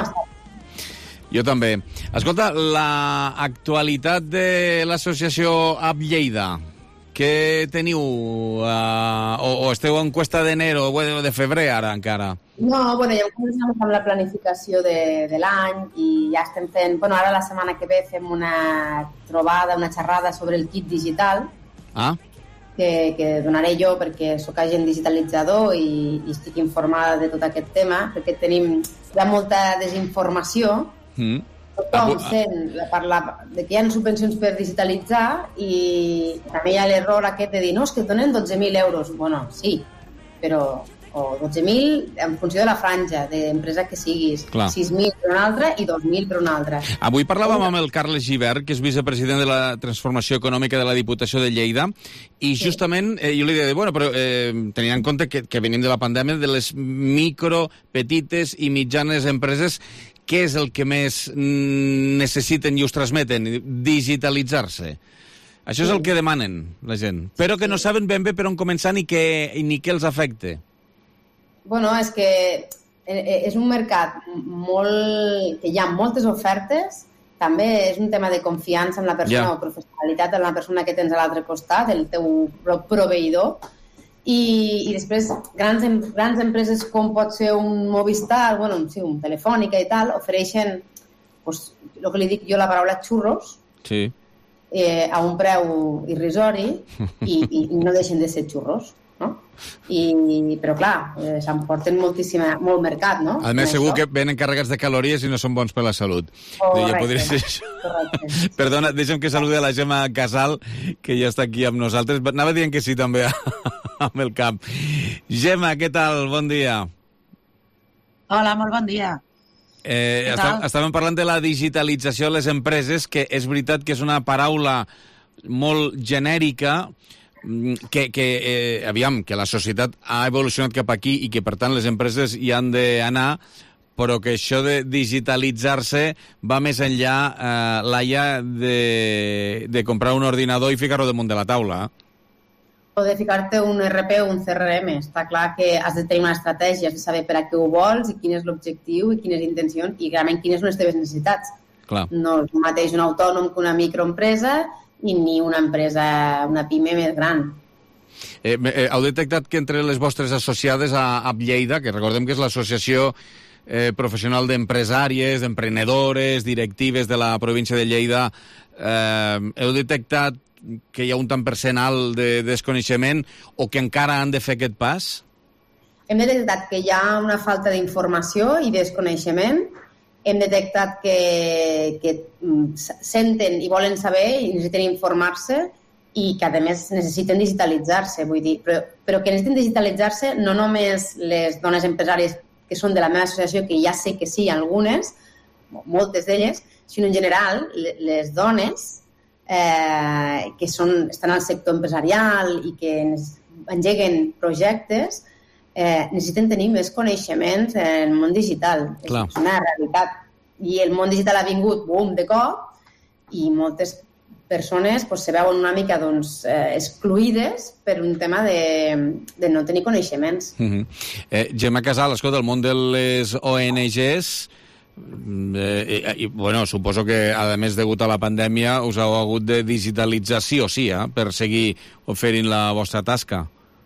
S1: Jo també. Escolta, l'actualitat de l'associació A B Lleida, què teniu? Uh, o, o esteu en cuesta d'enero o de febrer ara encara?
S17: No, bueno, ja comencem amb la planificació de, de l'any i ja estem fent... Bueno, ara la setmana que ve fem una trobada, una xerrada sobre el kit digital.
S1: Ah.
S17: Que, que donaré jo perquè sóc agent digitalitzador i, i estic informada de tot aquest tema, perquè tenim hi ha molta desinformació. Mm. Tothom ah, sent parlar de que hi ha subvencions per digitalitzar i també hi ha l'error aquest de dir no, és que et donen dotze mil euros. Bueno, sí, però o dotze mil en funció de la franja d'empresa que siguis,
S1: Clar.
S17: sis mil per una altra i dos mil per una altra.
S1: Avui parlàvem amb el Carles Gibert, que és vicepresident de la Transformació Econòmica de la Diputació de Lleida, i justament eh, jo li deia, bueno, però eh, tenint en compte que, que venim de la pandèmia, de les micro, petites i mitjanes empreses, què és el que més necessiten i us transmeten? Digitalitzar-se. Això és el que demanen la gent, però que no saben ben bé per on començar ni què, ni què els afecta.
S17: Bueno, és que és un mercat molt... que hi ha moltes ofertes, també és un tema de confiança en la persona yeah. o professionalitat en la persona que tens a l'altre costat, el teu proveïdor, i, i després grans, grans empreses com pot ser un Movistar, bueno, sí, un Telefònica i tal, ofereixen, pues, el que li dic jo, la paraula xurros,
S1: sí.
S17: eh, a un preu irrisori i, i no deixen de ser xurros, no? I, però clar, eh, s'emporten moltíssima, molt mercat, no?
S1: A més, segur que venen carregats de calories i no són bons per la salut.
S17: Correcte,
S1: ja podria ser això. Correcte. Perdona, deixa'm que saludi a la Gemma Casal, que ja està aquí amb nosaltres. Anava dient que sí, també, amb el camp. Gemma, què tal? Bon dia.
S4: Hola, molt bon dia.
S1: Eh, està, estàvem parlant de la digitalització de les empreses, que és veritat que és una paraula molt genèrica, que, que eh, aviam, que la societat ha evolucionat cap aquí i que, per tant, les empreses hi han d'anar, però que això de digitalitzar-se va més enllà, eh, Laia, de, de comprar un ordinador i ficar-ho damunt de la taula.
S17: O de ficar-te un R P o un C R M. Està clar que has de tenir una estratègia, has de saber per a què ho vols i quin és l'objectiu i quines intencions i realment quines són les teves necessitats.
S1: Clar.
S17: No és el mateix un autònom que una microempresa i ni una empresa, una pime més gran.
S1: Eh, eh, heu detectat que entre les vostres associades a, a Lleida, que recordem que és l'associació eh, professional d'empresàries, d'emprenedores, directives de la província de Lleida, eh, heu detectat que hi ha un tant per cent alt de desconeixement o que encara han de fer aquest pas?
S17: Hem detectat que hi ha una falta d'informació i desconeixement. Hem detectat que, que senten i volen saber i necessiten informar-se i que, a més, necessiten digitalitzar-se. Vull dir, però, però que necessiten digitalitzar-se no només les dones empresàries que són de la meva associació, que ja sé que sí, algunes, moltes d'elles, sinó en general les dones eh, que són, estan al sector empresarial i que engeguen projectes, eh, necessiten tenir més coneixements en el món digital.
S1: Clar.
S17: És una realitat. I el món digital ha vingut, bum, de cop, i moltes persones pues, se veuen una mica doncs, eh, excluïdes per un tema de, de no tenir coneixements.
S1: Uh-huh. eh, Gemma Casal, escolta, el món de les O N Ges, eh, i, bueno, suposo que, a més, degut a la pandèmia, us heu hagut de digitalitzar sí o sí, eh, per seguir oferint la vostra tasca.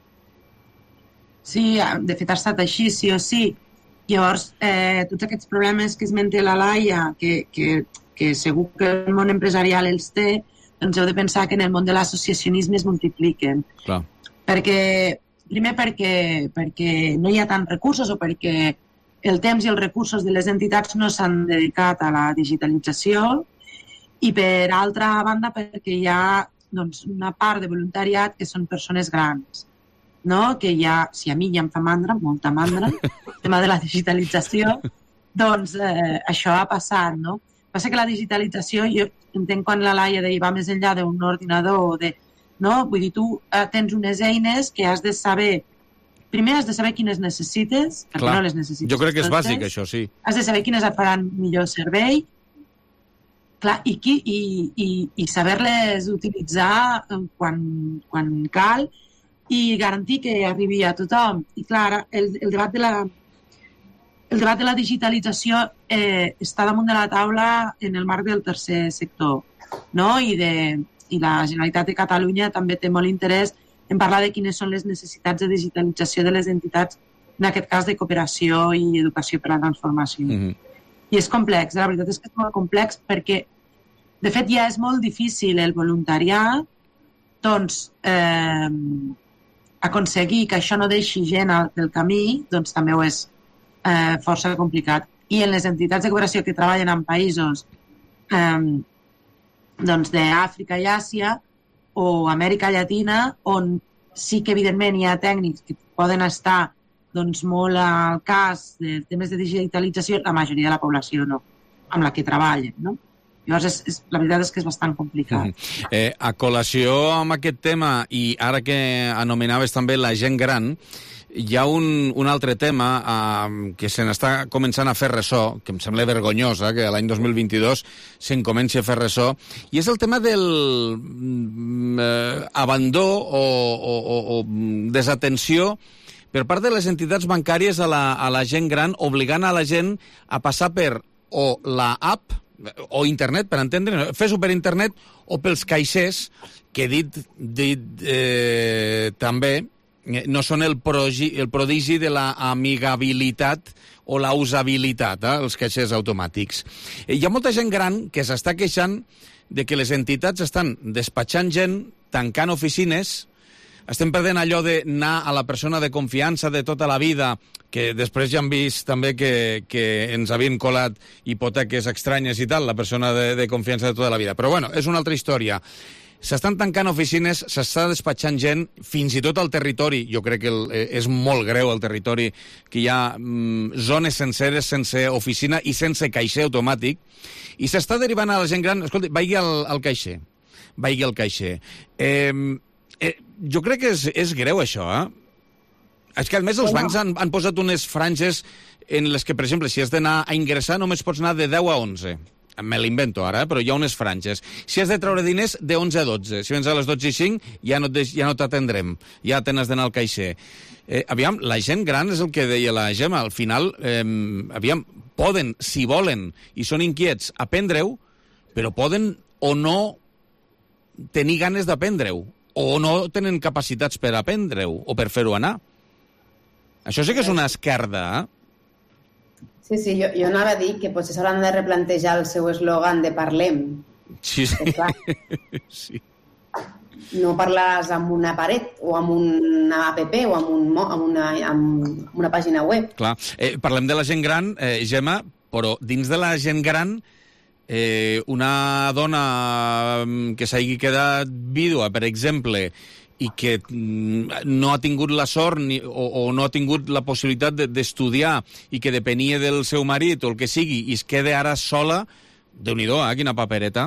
S4: Sí, de fet ha estat així, sí o sí. Llavors, eh, tots aquests problemes que esmenta la Laia, que, que, que segur que el món empresarial els té, doncs heu de pensar que en el món de l'associacionisme es multipliquen.
S1: Clar.
S4: Perquè, primer perquè, perquè no hi ha tants recursos o perquè el temps i els recursos de les entitats no s'han dedicat a la digitalització i, per altra banda, perquè hi ha doncs, una part de voluntariat que són persones grans. No? Que ja, si a mi ja em fa mandra, molta mandra, el tema de la digitalització, doncs eh, això ha passat, no? Passa que la digitalització, jo entenc quan la Laia deia va més enllà d'un ordinador, de, no? Vull dir, tu eh, tens unes eines que has de saber, primer has de saber quines necessites, perquè
S1: Clar.
S4: no les necessites.
S1: Jo crec que és
S4: totes.
S1: bàsic, això, sí.
S4: Has de saber quines et faran millor servei, clar, i, qui, i, i, i saber-les utilitzar quan, quan cal, i garantir que arribi a tothom. I clar, el, el, debat, de la, el debat de la digitalització eh, està damunt de la taula en el marc del tercer sector, no? I, de, i la Generalitat de Catalunya també té molt interès en parlar de quines són les necessitats de digitalització de les entitats, en aquest cas de cooperació i educació per a la transformació. Mm-hmm. I és complex, la veritat és que és molt complex perquè, de fet, ja és molt difícil el voluntariat, doncs, eh, aconseguir que això no deixi gent del camí, doncs també ho és eh, força complicat. I en les entitats de cooperació que treballen en països eh, doncs d'Àfrica i Àsia o Amèrica Llatina, on sí que evidentment hi ha tècnics que poden estar doncs, molt al cas de temes de digitalització, la majoria de la població no, amb la que treballen, no? Llavors, és, és, la veritat és que és bastant complicat.
S1: Mm. Eh, a col·lació amb aquest tema, i ara que anomenaves també la gent gran, hi ha un, un altre tema eh, que se n'està començant a fer ressò, que em sembla vergonyosa, que l'any dos mil vint-i-dos se'n comenci a fer ressò, i és el tema del eh, abandó o, o, o, o desatenció per part de les entitats bancàries a la, a la gent gran, obligant a la gent a passar per o la app o internet, per entendre, fes-ho per internet o pels caixers, que dit, dit eh, també no són el, progi, el prodigi de la amigabilitat o la usabilitat, eh, els caixers automàtics. Eh, hi ha molta gent gran que s'està queixant de que les entitats estan despatxant gent, tancant oficines. Estem perdent allò d'anar a la persona de confiança de tota la vida, que després ja han vist també que, que ens havien colat hipoteques estranyes i tal, la persona de, de confiança de tota la vida. Però bueno, és una altra història. S'estan tancant oficines, s'està despatxant gent, fins i tot al territori. Jo crec que el, és molt greu el territori, que hi ha mm, zones senceres sense oficina i sense caixer automàtic, i s'està derivant a la gent gran, escolta, vagi al, al caixer, vagi al caixer. Eh, eh, jo crec que és, és greu això, eh? És que, a més, els bueno. bancs han, han posat unes franges en les que, per exemple, si has d'anar a ingressar, només pots anar de deu a onze. Me l'invento ara, eh? Però hi ha unes franges. Si has de treure diners, de onze a dotze. Si vens a les dotze i cinc, ja no, ja no t'atendrem. Ja t'has d'anar al caixer. Eh, aviam, la gent gran és el que deia la Gemma. Al final, eh, aviam, poden, si volen, i són inquiets, aprendre-ho, però poden o no tenir ganes d'aprendre-ho, o no tenen capacitats per aprendre-ho, o per fer-ho anar. Això sí que és una esquerda, eh?
S17: Sí, sí, jo, jo anava a dir que potser s'hauran de replantejar el seu eslògan de parlem.
S1: Sí, sí. Sí.
S17: No parles amb una paret o amb una app o amb, un, amb, una, amb una pàgina web.
S1: Clar. Eh, parlem de la gent gran, eh, Gemma, però dins de la gent gran, eh, una dona que s'hagi quedat vídua, per exemple, i que no ha tingut la sort ni, o, o no ha tingut la possibilitat d'estudiar i que depenia del seu marit o el que sigui i es queda ara sola, Déu-n'hi-do, eh? Quina papereta.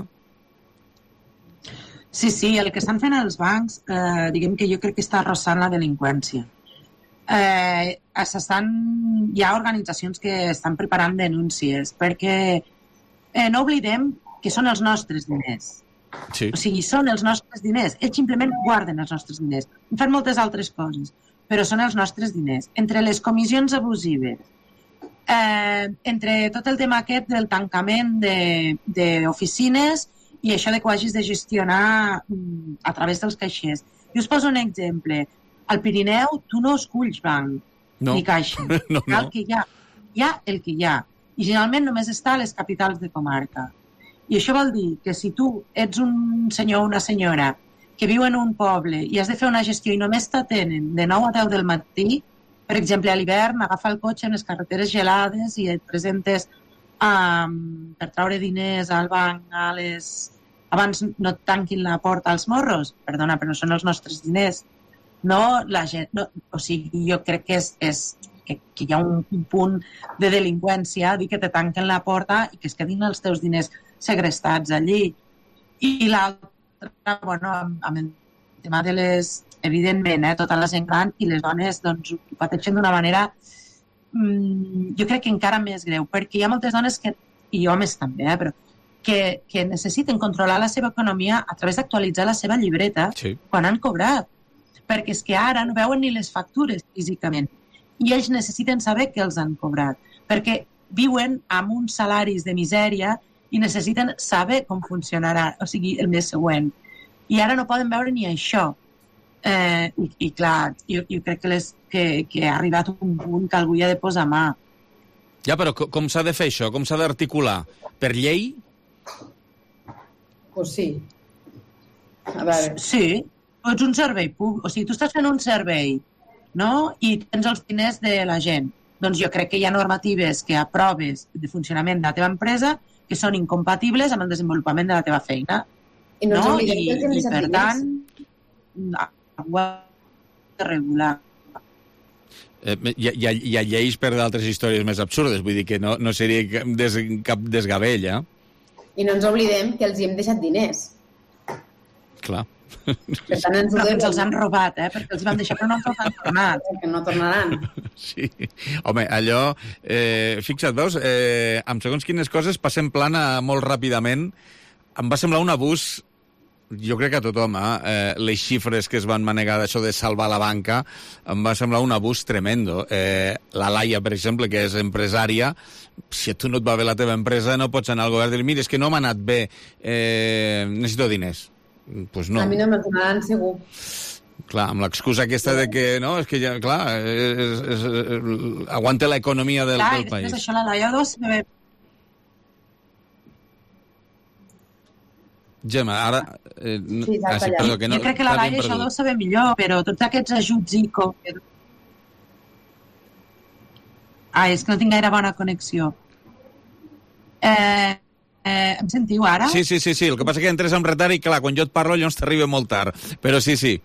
S4: Sí, sí, el que estan fent els bancs, eh, diguem que jo crec que està arrossant la delinqüència. Eh, s'estan, hi ha organitzacions que estan preparant denúncies perquè eh, no oblidem que són els nostres diners.
S1: Sí.
S4: O sigui, són els nostres diners. Ells simplement guarden els nostres diners. Fan moltes altres coses, però són els nostres diners. Entre les comissions abusives, eh, entre tot el tema aquest del tancament d'oficines i això de que ho hagis de gestionar a través dels caixers. Jo us poso un exemple. Al Pirineu tu no esculls banc no. ni caixa.
S1: no, no.
S4: El que hi ha. Hi ha el que hi ha. I generalment només està a les capitals de comarca. I això vol dir que si tu ets un senyor o una senyora que viu en un poble i has de fer una gestió i només t'atenen de nou a deu del matí, per exemple, a l'hivern, agafa el cotxe en les carreteres gelades i et presentes um, per traure diners al banc a les... abans no et tanquin la porta als morros. Perdona, però no són els nostres diners. No, la gent... No, o sigui, jo crec que és... és que, que hi ha un, un punt de delinqüència, dir que te tanquen la porta i que es quedin els teus diners segrestats allí. I l'altra, bueno, amb, amb el tema de les... Evidentment, eh, tota la gent gran i les dones doncs, ho pateixen d'una manera mmm, jo crec que encara més greu, perquè hi ha moltes dones que, i homes també, eh, però que, que necessiten controlar la seva economia a través d'actualitzar la seva llibreta sí. quan han cobrat, perquè és que ara no veuen ni les factures físicament i ells necessiten saber que els han cobrat, perquè viuen amb uns salaris de misèria i necessiten saber com funcionarà, o sigui, el mes següent. I ara no poden veure ni això. Eh, i, I clar, jo, jo crec que, les, que, que ha arribat un punt que algú hi ha de posar mà.
S1: Ja, però com, com s'ha de fer això? Com s'ha d'articular? Per llei?
S17: Pues sí. A veure.
S4: Sí, però ets un servei públic. O sigui, tu estàs fent un servei, no? I tens els diners de la gent. Doncs jo crec que hi ha normatives que aproves de funcionament de la teva empresa que són incompatibles amb el desenvolupament de la teva feina.
S17: I no,
S4: no?
S17: I,
S4: I, i per tant, ho ha de regular.
S1: Eh, hi, hi, hi ha lleis per d'altres històries més absurdes, vull dir que no, no seria cap, des, cap desgavell, eh?
S17: I no ens oblidem que els hi hem deixat diners.
S1: Clar.
S17: Per tant, ens,
S4: però ens els han robat, eh? Perquè els van deixar, però no ens els han tornat.
S17: Que no tornaran.
S1: Sí. Home, allò... Eh, fixa't, veus? Eh, amb segons quines coses passem plana molt ràpidament. Em va semblar un abús, jo crec que a tothom, eh? Les xifres que es van manegar d'això de salvar la banca, em va semblar un abús tremendo. Eh, la Laia, per exemple, que és empresària, si a tu no et va bé la teva empresa, no pots anar al govern i dir, mira, és que no m'ha anat bé, eh, necessito diners. Pues no.
S17: A mi no me'ls donaran segur.
S1: Clar, amb l'excusa aquesta de que, no, és que ja, clar, és, és, és, aguanta l'economia del,
S4: clar,
S1: del país.
S4: Clar, i això la Laia ho deu saber.
S1: Gemma, ara... Eh,
S17: sí,
S1: ah, sí, perdó, que no,
S4: jo crec que la Laia això ho deu saber millor, però tots aquests ajuts ICO... Ah, és que no tinc gaire bona connexió. Eh... Eh, em sentiu ara?
S1: Sí, sí, sí, sí. El que passa és que entres amb retard i, clar, quan jo et parlo, llavors t'arriba molt tard. Però sí, sí.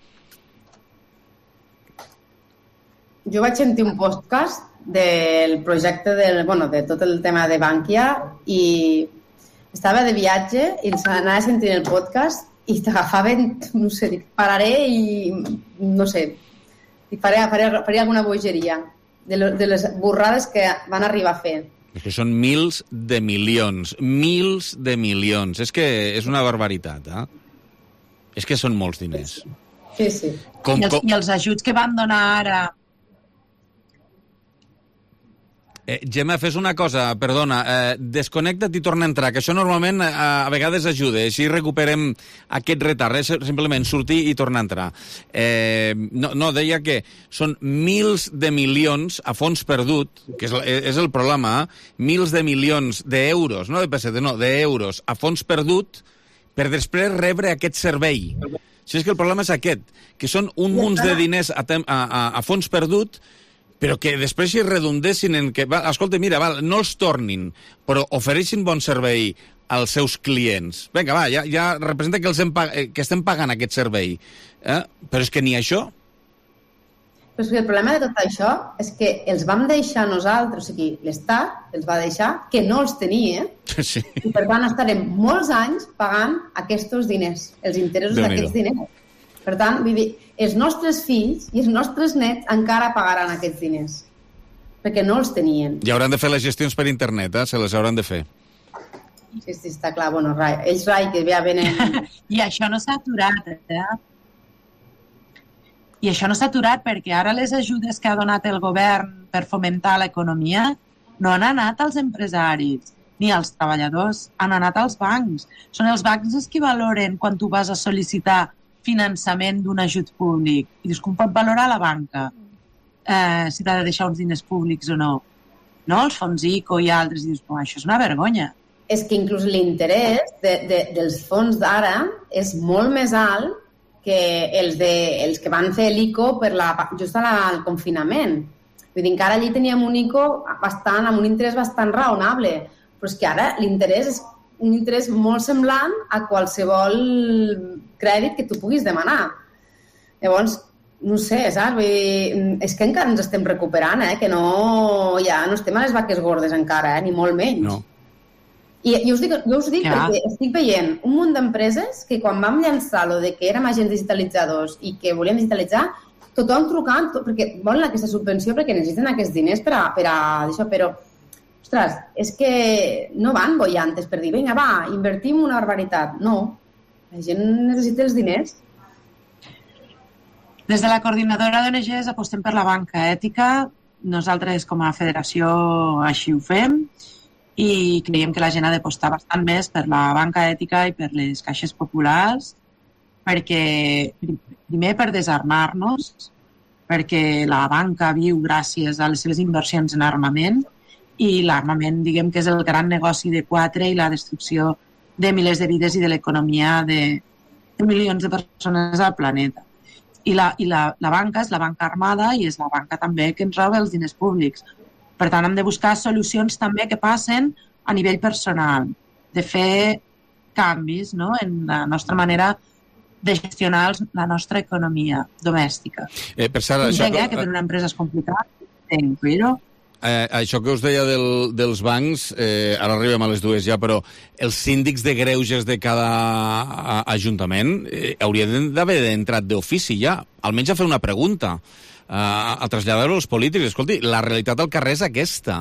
S17: Jo vaig sentir un podcast del projecte del, bueno, de tot el tema de Bankia i estava de viatge i ens anava sentint el podcast i t'agafaven, no sé, dic, pararé i, no sé, i faré, faré, faré alguna bogeria de, lo, de les borrades que van arribar a fer.
S1: És que són mils de milions. Mils de milions. És que és una barbaritat, eh? És que són molts diners.
S17: Sí, sí.
S1: Com,
S4: I, els,
S1: com...
S4: I els ajuts que van donar ara...
S1: Eh, Gemma, fes una cosa, perdona, eh, desconnecta't i torna a entrar, que això normalment eh, a vegades ajuda, així recuperem aquest retard, eh, simplement sortir i tornar a entrar. Eh, no, no, deia que són mils de milions a fons perdut, que és, és el problema, eh? Mils de milions d'euros, no de pessetes, no, d'euros a fons perdut per després rebre aquest servei. Si és que el problema és aquest, que són un munt de diners a, a, a, a fons perdut, però que després si redundessin en que, va, escolta, mira, va, no els tornin, però ofereixin bon servei als seus clients. Vinga, va, ja, ja representa que, els hem pag... que estem pagant aquest servei. Eh? Però és que ni això...
S17: Però és que el problema de tot això és que els vam deixar nosaltres, o sigui, l'Estat els va deixar que no els tenia,
S1: sí.
S17: I per tant estarem molts anys pagant aquests diners, els interessos d'aquests diners. Per tant, vull dir, els nostres fills i els nostres nets encara pagaran aquests diners, perquè no els tenien.
S1: I hauran de fer les gestions per internet, eh? Se les hauran de fer.
S17: Sí, sí, està clar. Bueno, Rai, ells, Rai, que ja venen...
S4: I això no s'ha aturat, eh? I això no s'ha aturat perquè ara les ajudes que ha donat el govern per fomentar l'economia no han anat als empresaris ni als treballadors, han anat als bancs. Són els bancs els que valoren quan tu vas a sol·licitar finançament d'un ajut públic. I dius, com pot valorar la banca eh, si t'ha de deixar uns diners públics o no? No, els fons ICO i altres. I dius, oh, això és una vergonya.
S17: És que inclús l'interès de, de, dels fons d'ara és molt més alt que els, de, els que van fer l'ICO per la, just al confinament. Vull dir que ara allí teníem un ICO bastant, amb un interès bastant raonable, però és que ara l'interès és un interès molt semblant a qualsevol crèdit que tu puguis demanar. Llavors, no sé, saps? Vull dir, és que encara ens estem recuperant, eh? Que no, ja no estem a les vaques gordes encara, eh? Ni molt menys.
S1: No.
S17: I jo us dic, jo us dic
S4: ja.
S17: Perquè estic veient un munt d'empreses que quan vam llançar lo de que érem agents digitalitzadors i que volíem digitalitzar, tothom trucant, tot, perquè volen aquesta subvenció perquè necessiten aquests diners per a, per a això, però ostres, és que no van bollantes per dir, vinga, va, invertim una barbaritat. No, la gent necessita els diners.
S4: Des de la coordinadora d'O N Ges apostem per la banca ètica. Nosaltres, com a federació, així ho fem i creiem que la gent ha d'apostar bastant més per la banca ètica i per les caixes populars perquè, primer, per desarmar-nos, perquè la banca viu gràcies a les seves inversions en armament i l'armament, diguem que és el gran negoci de quatre i la destrucció de milers de vides i de l'economia de, de milions de persones al planeta. I, la, i la, la banca és la banca armada i és la banca també que ens roba els diners públics. Per tant, hem de buscar solucions també que passen a nivell personal, de fer canvis, no?, en la nostra manera de gestionar la nostra economia domèstica.
S1: Eh, per cert, això...
S4: Entenc, eh, que per una empresa és complicat. entenc, però...
S1: Eh, això que us deia del, dels bancs, eh, ara arribem a les dues ja, però els síndics de greuges de cada a, ajuntament eh, haurien d'haver entrat d'ofici ja, almenys a fer una pregunta, eh, a traslladar-ho als polítics. Escolti, la realitat al carrer és aquesta.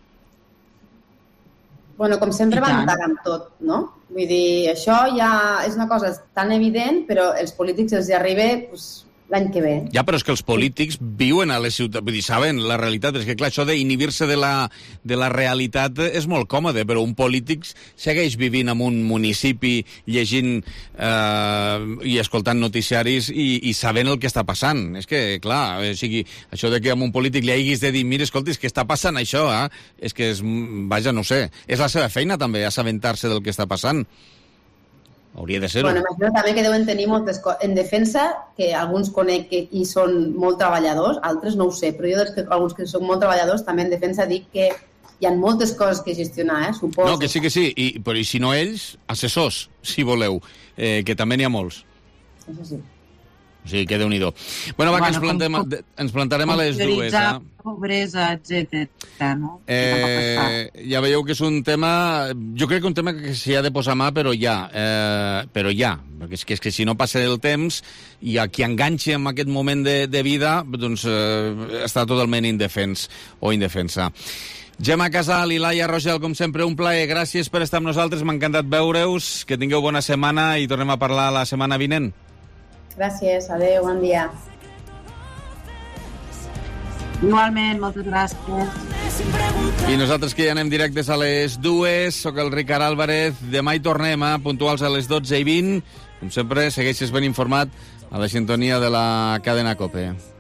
S17: Bueno, com sempre van tard amb tot, no? Vull dir, això ja és una cosa tan evident, però els polítics els hi arriba pues, l'any que ve.
S1: Ja, però és que els polítics viuen a les ciutats, vull dir, saben la realitat. És que, clar, això d'inhibir-se de, la, de la realitat és molt còmode, però un polític segueix vivint en un municipi, llegint eh, i escoltant noticiaris i, i sabent el que està passant. És que, clar, o sigui, això de que a un polític li haguis de dir, mira, escolta, és que està passant això, eh? És que, és, vaja, no sé, és la seva feina també, assabentar-se del que està passant. Hauria de ser-ho.
S17: Bueno, imagino també que deuen tenir moltes coses. En defensa, que alguns conec que hi són molt treballadors, altres no ho sé, però jo dels que alguns que són molt treballadors també en defensa dic que hi ha moltes coses que gestionar, eh, suposo.
S1: No, que sí, que sí, I, però i si no ells, assessors, si voleu, eh, que també n'hi ha molts.
S17: Això sí.
S1: O sigui, que Déu-n'hi-do. Bueno, va, bueno, que ens, plantem, com, ens plantarem a les dues.
S4: Eh? Pobresa, etcètera. No?
S1: Eh, ja veieu que és un tema... Jo crec que un tema que s'hi ha de posar mà, però ja. Eh, però ja. Perquè és que, és que si no passa el temps i a qui enganxi en aquest moment de, de vida, doncs eh, està totalment indefens o indefensa. Gemma Casal i Laia Rogel, com sempre, un plaer. Gràcies per estar amb nosaltres. M'ha encantat veure-us. Que tingueu bona setmana i tornem a parlar la setmana vinent.
S17: Gràcies, adeu, bon dia.
S4: Igualment, moltes gràcies.
S1: I nosaltres que ja anem directes a les dues, soc el Ricard Álvarez, demà hi tornem, eh, puntuals a les dotze i vint. Com sempre, segueixes ben informat a la sintonia de la cadena COPE.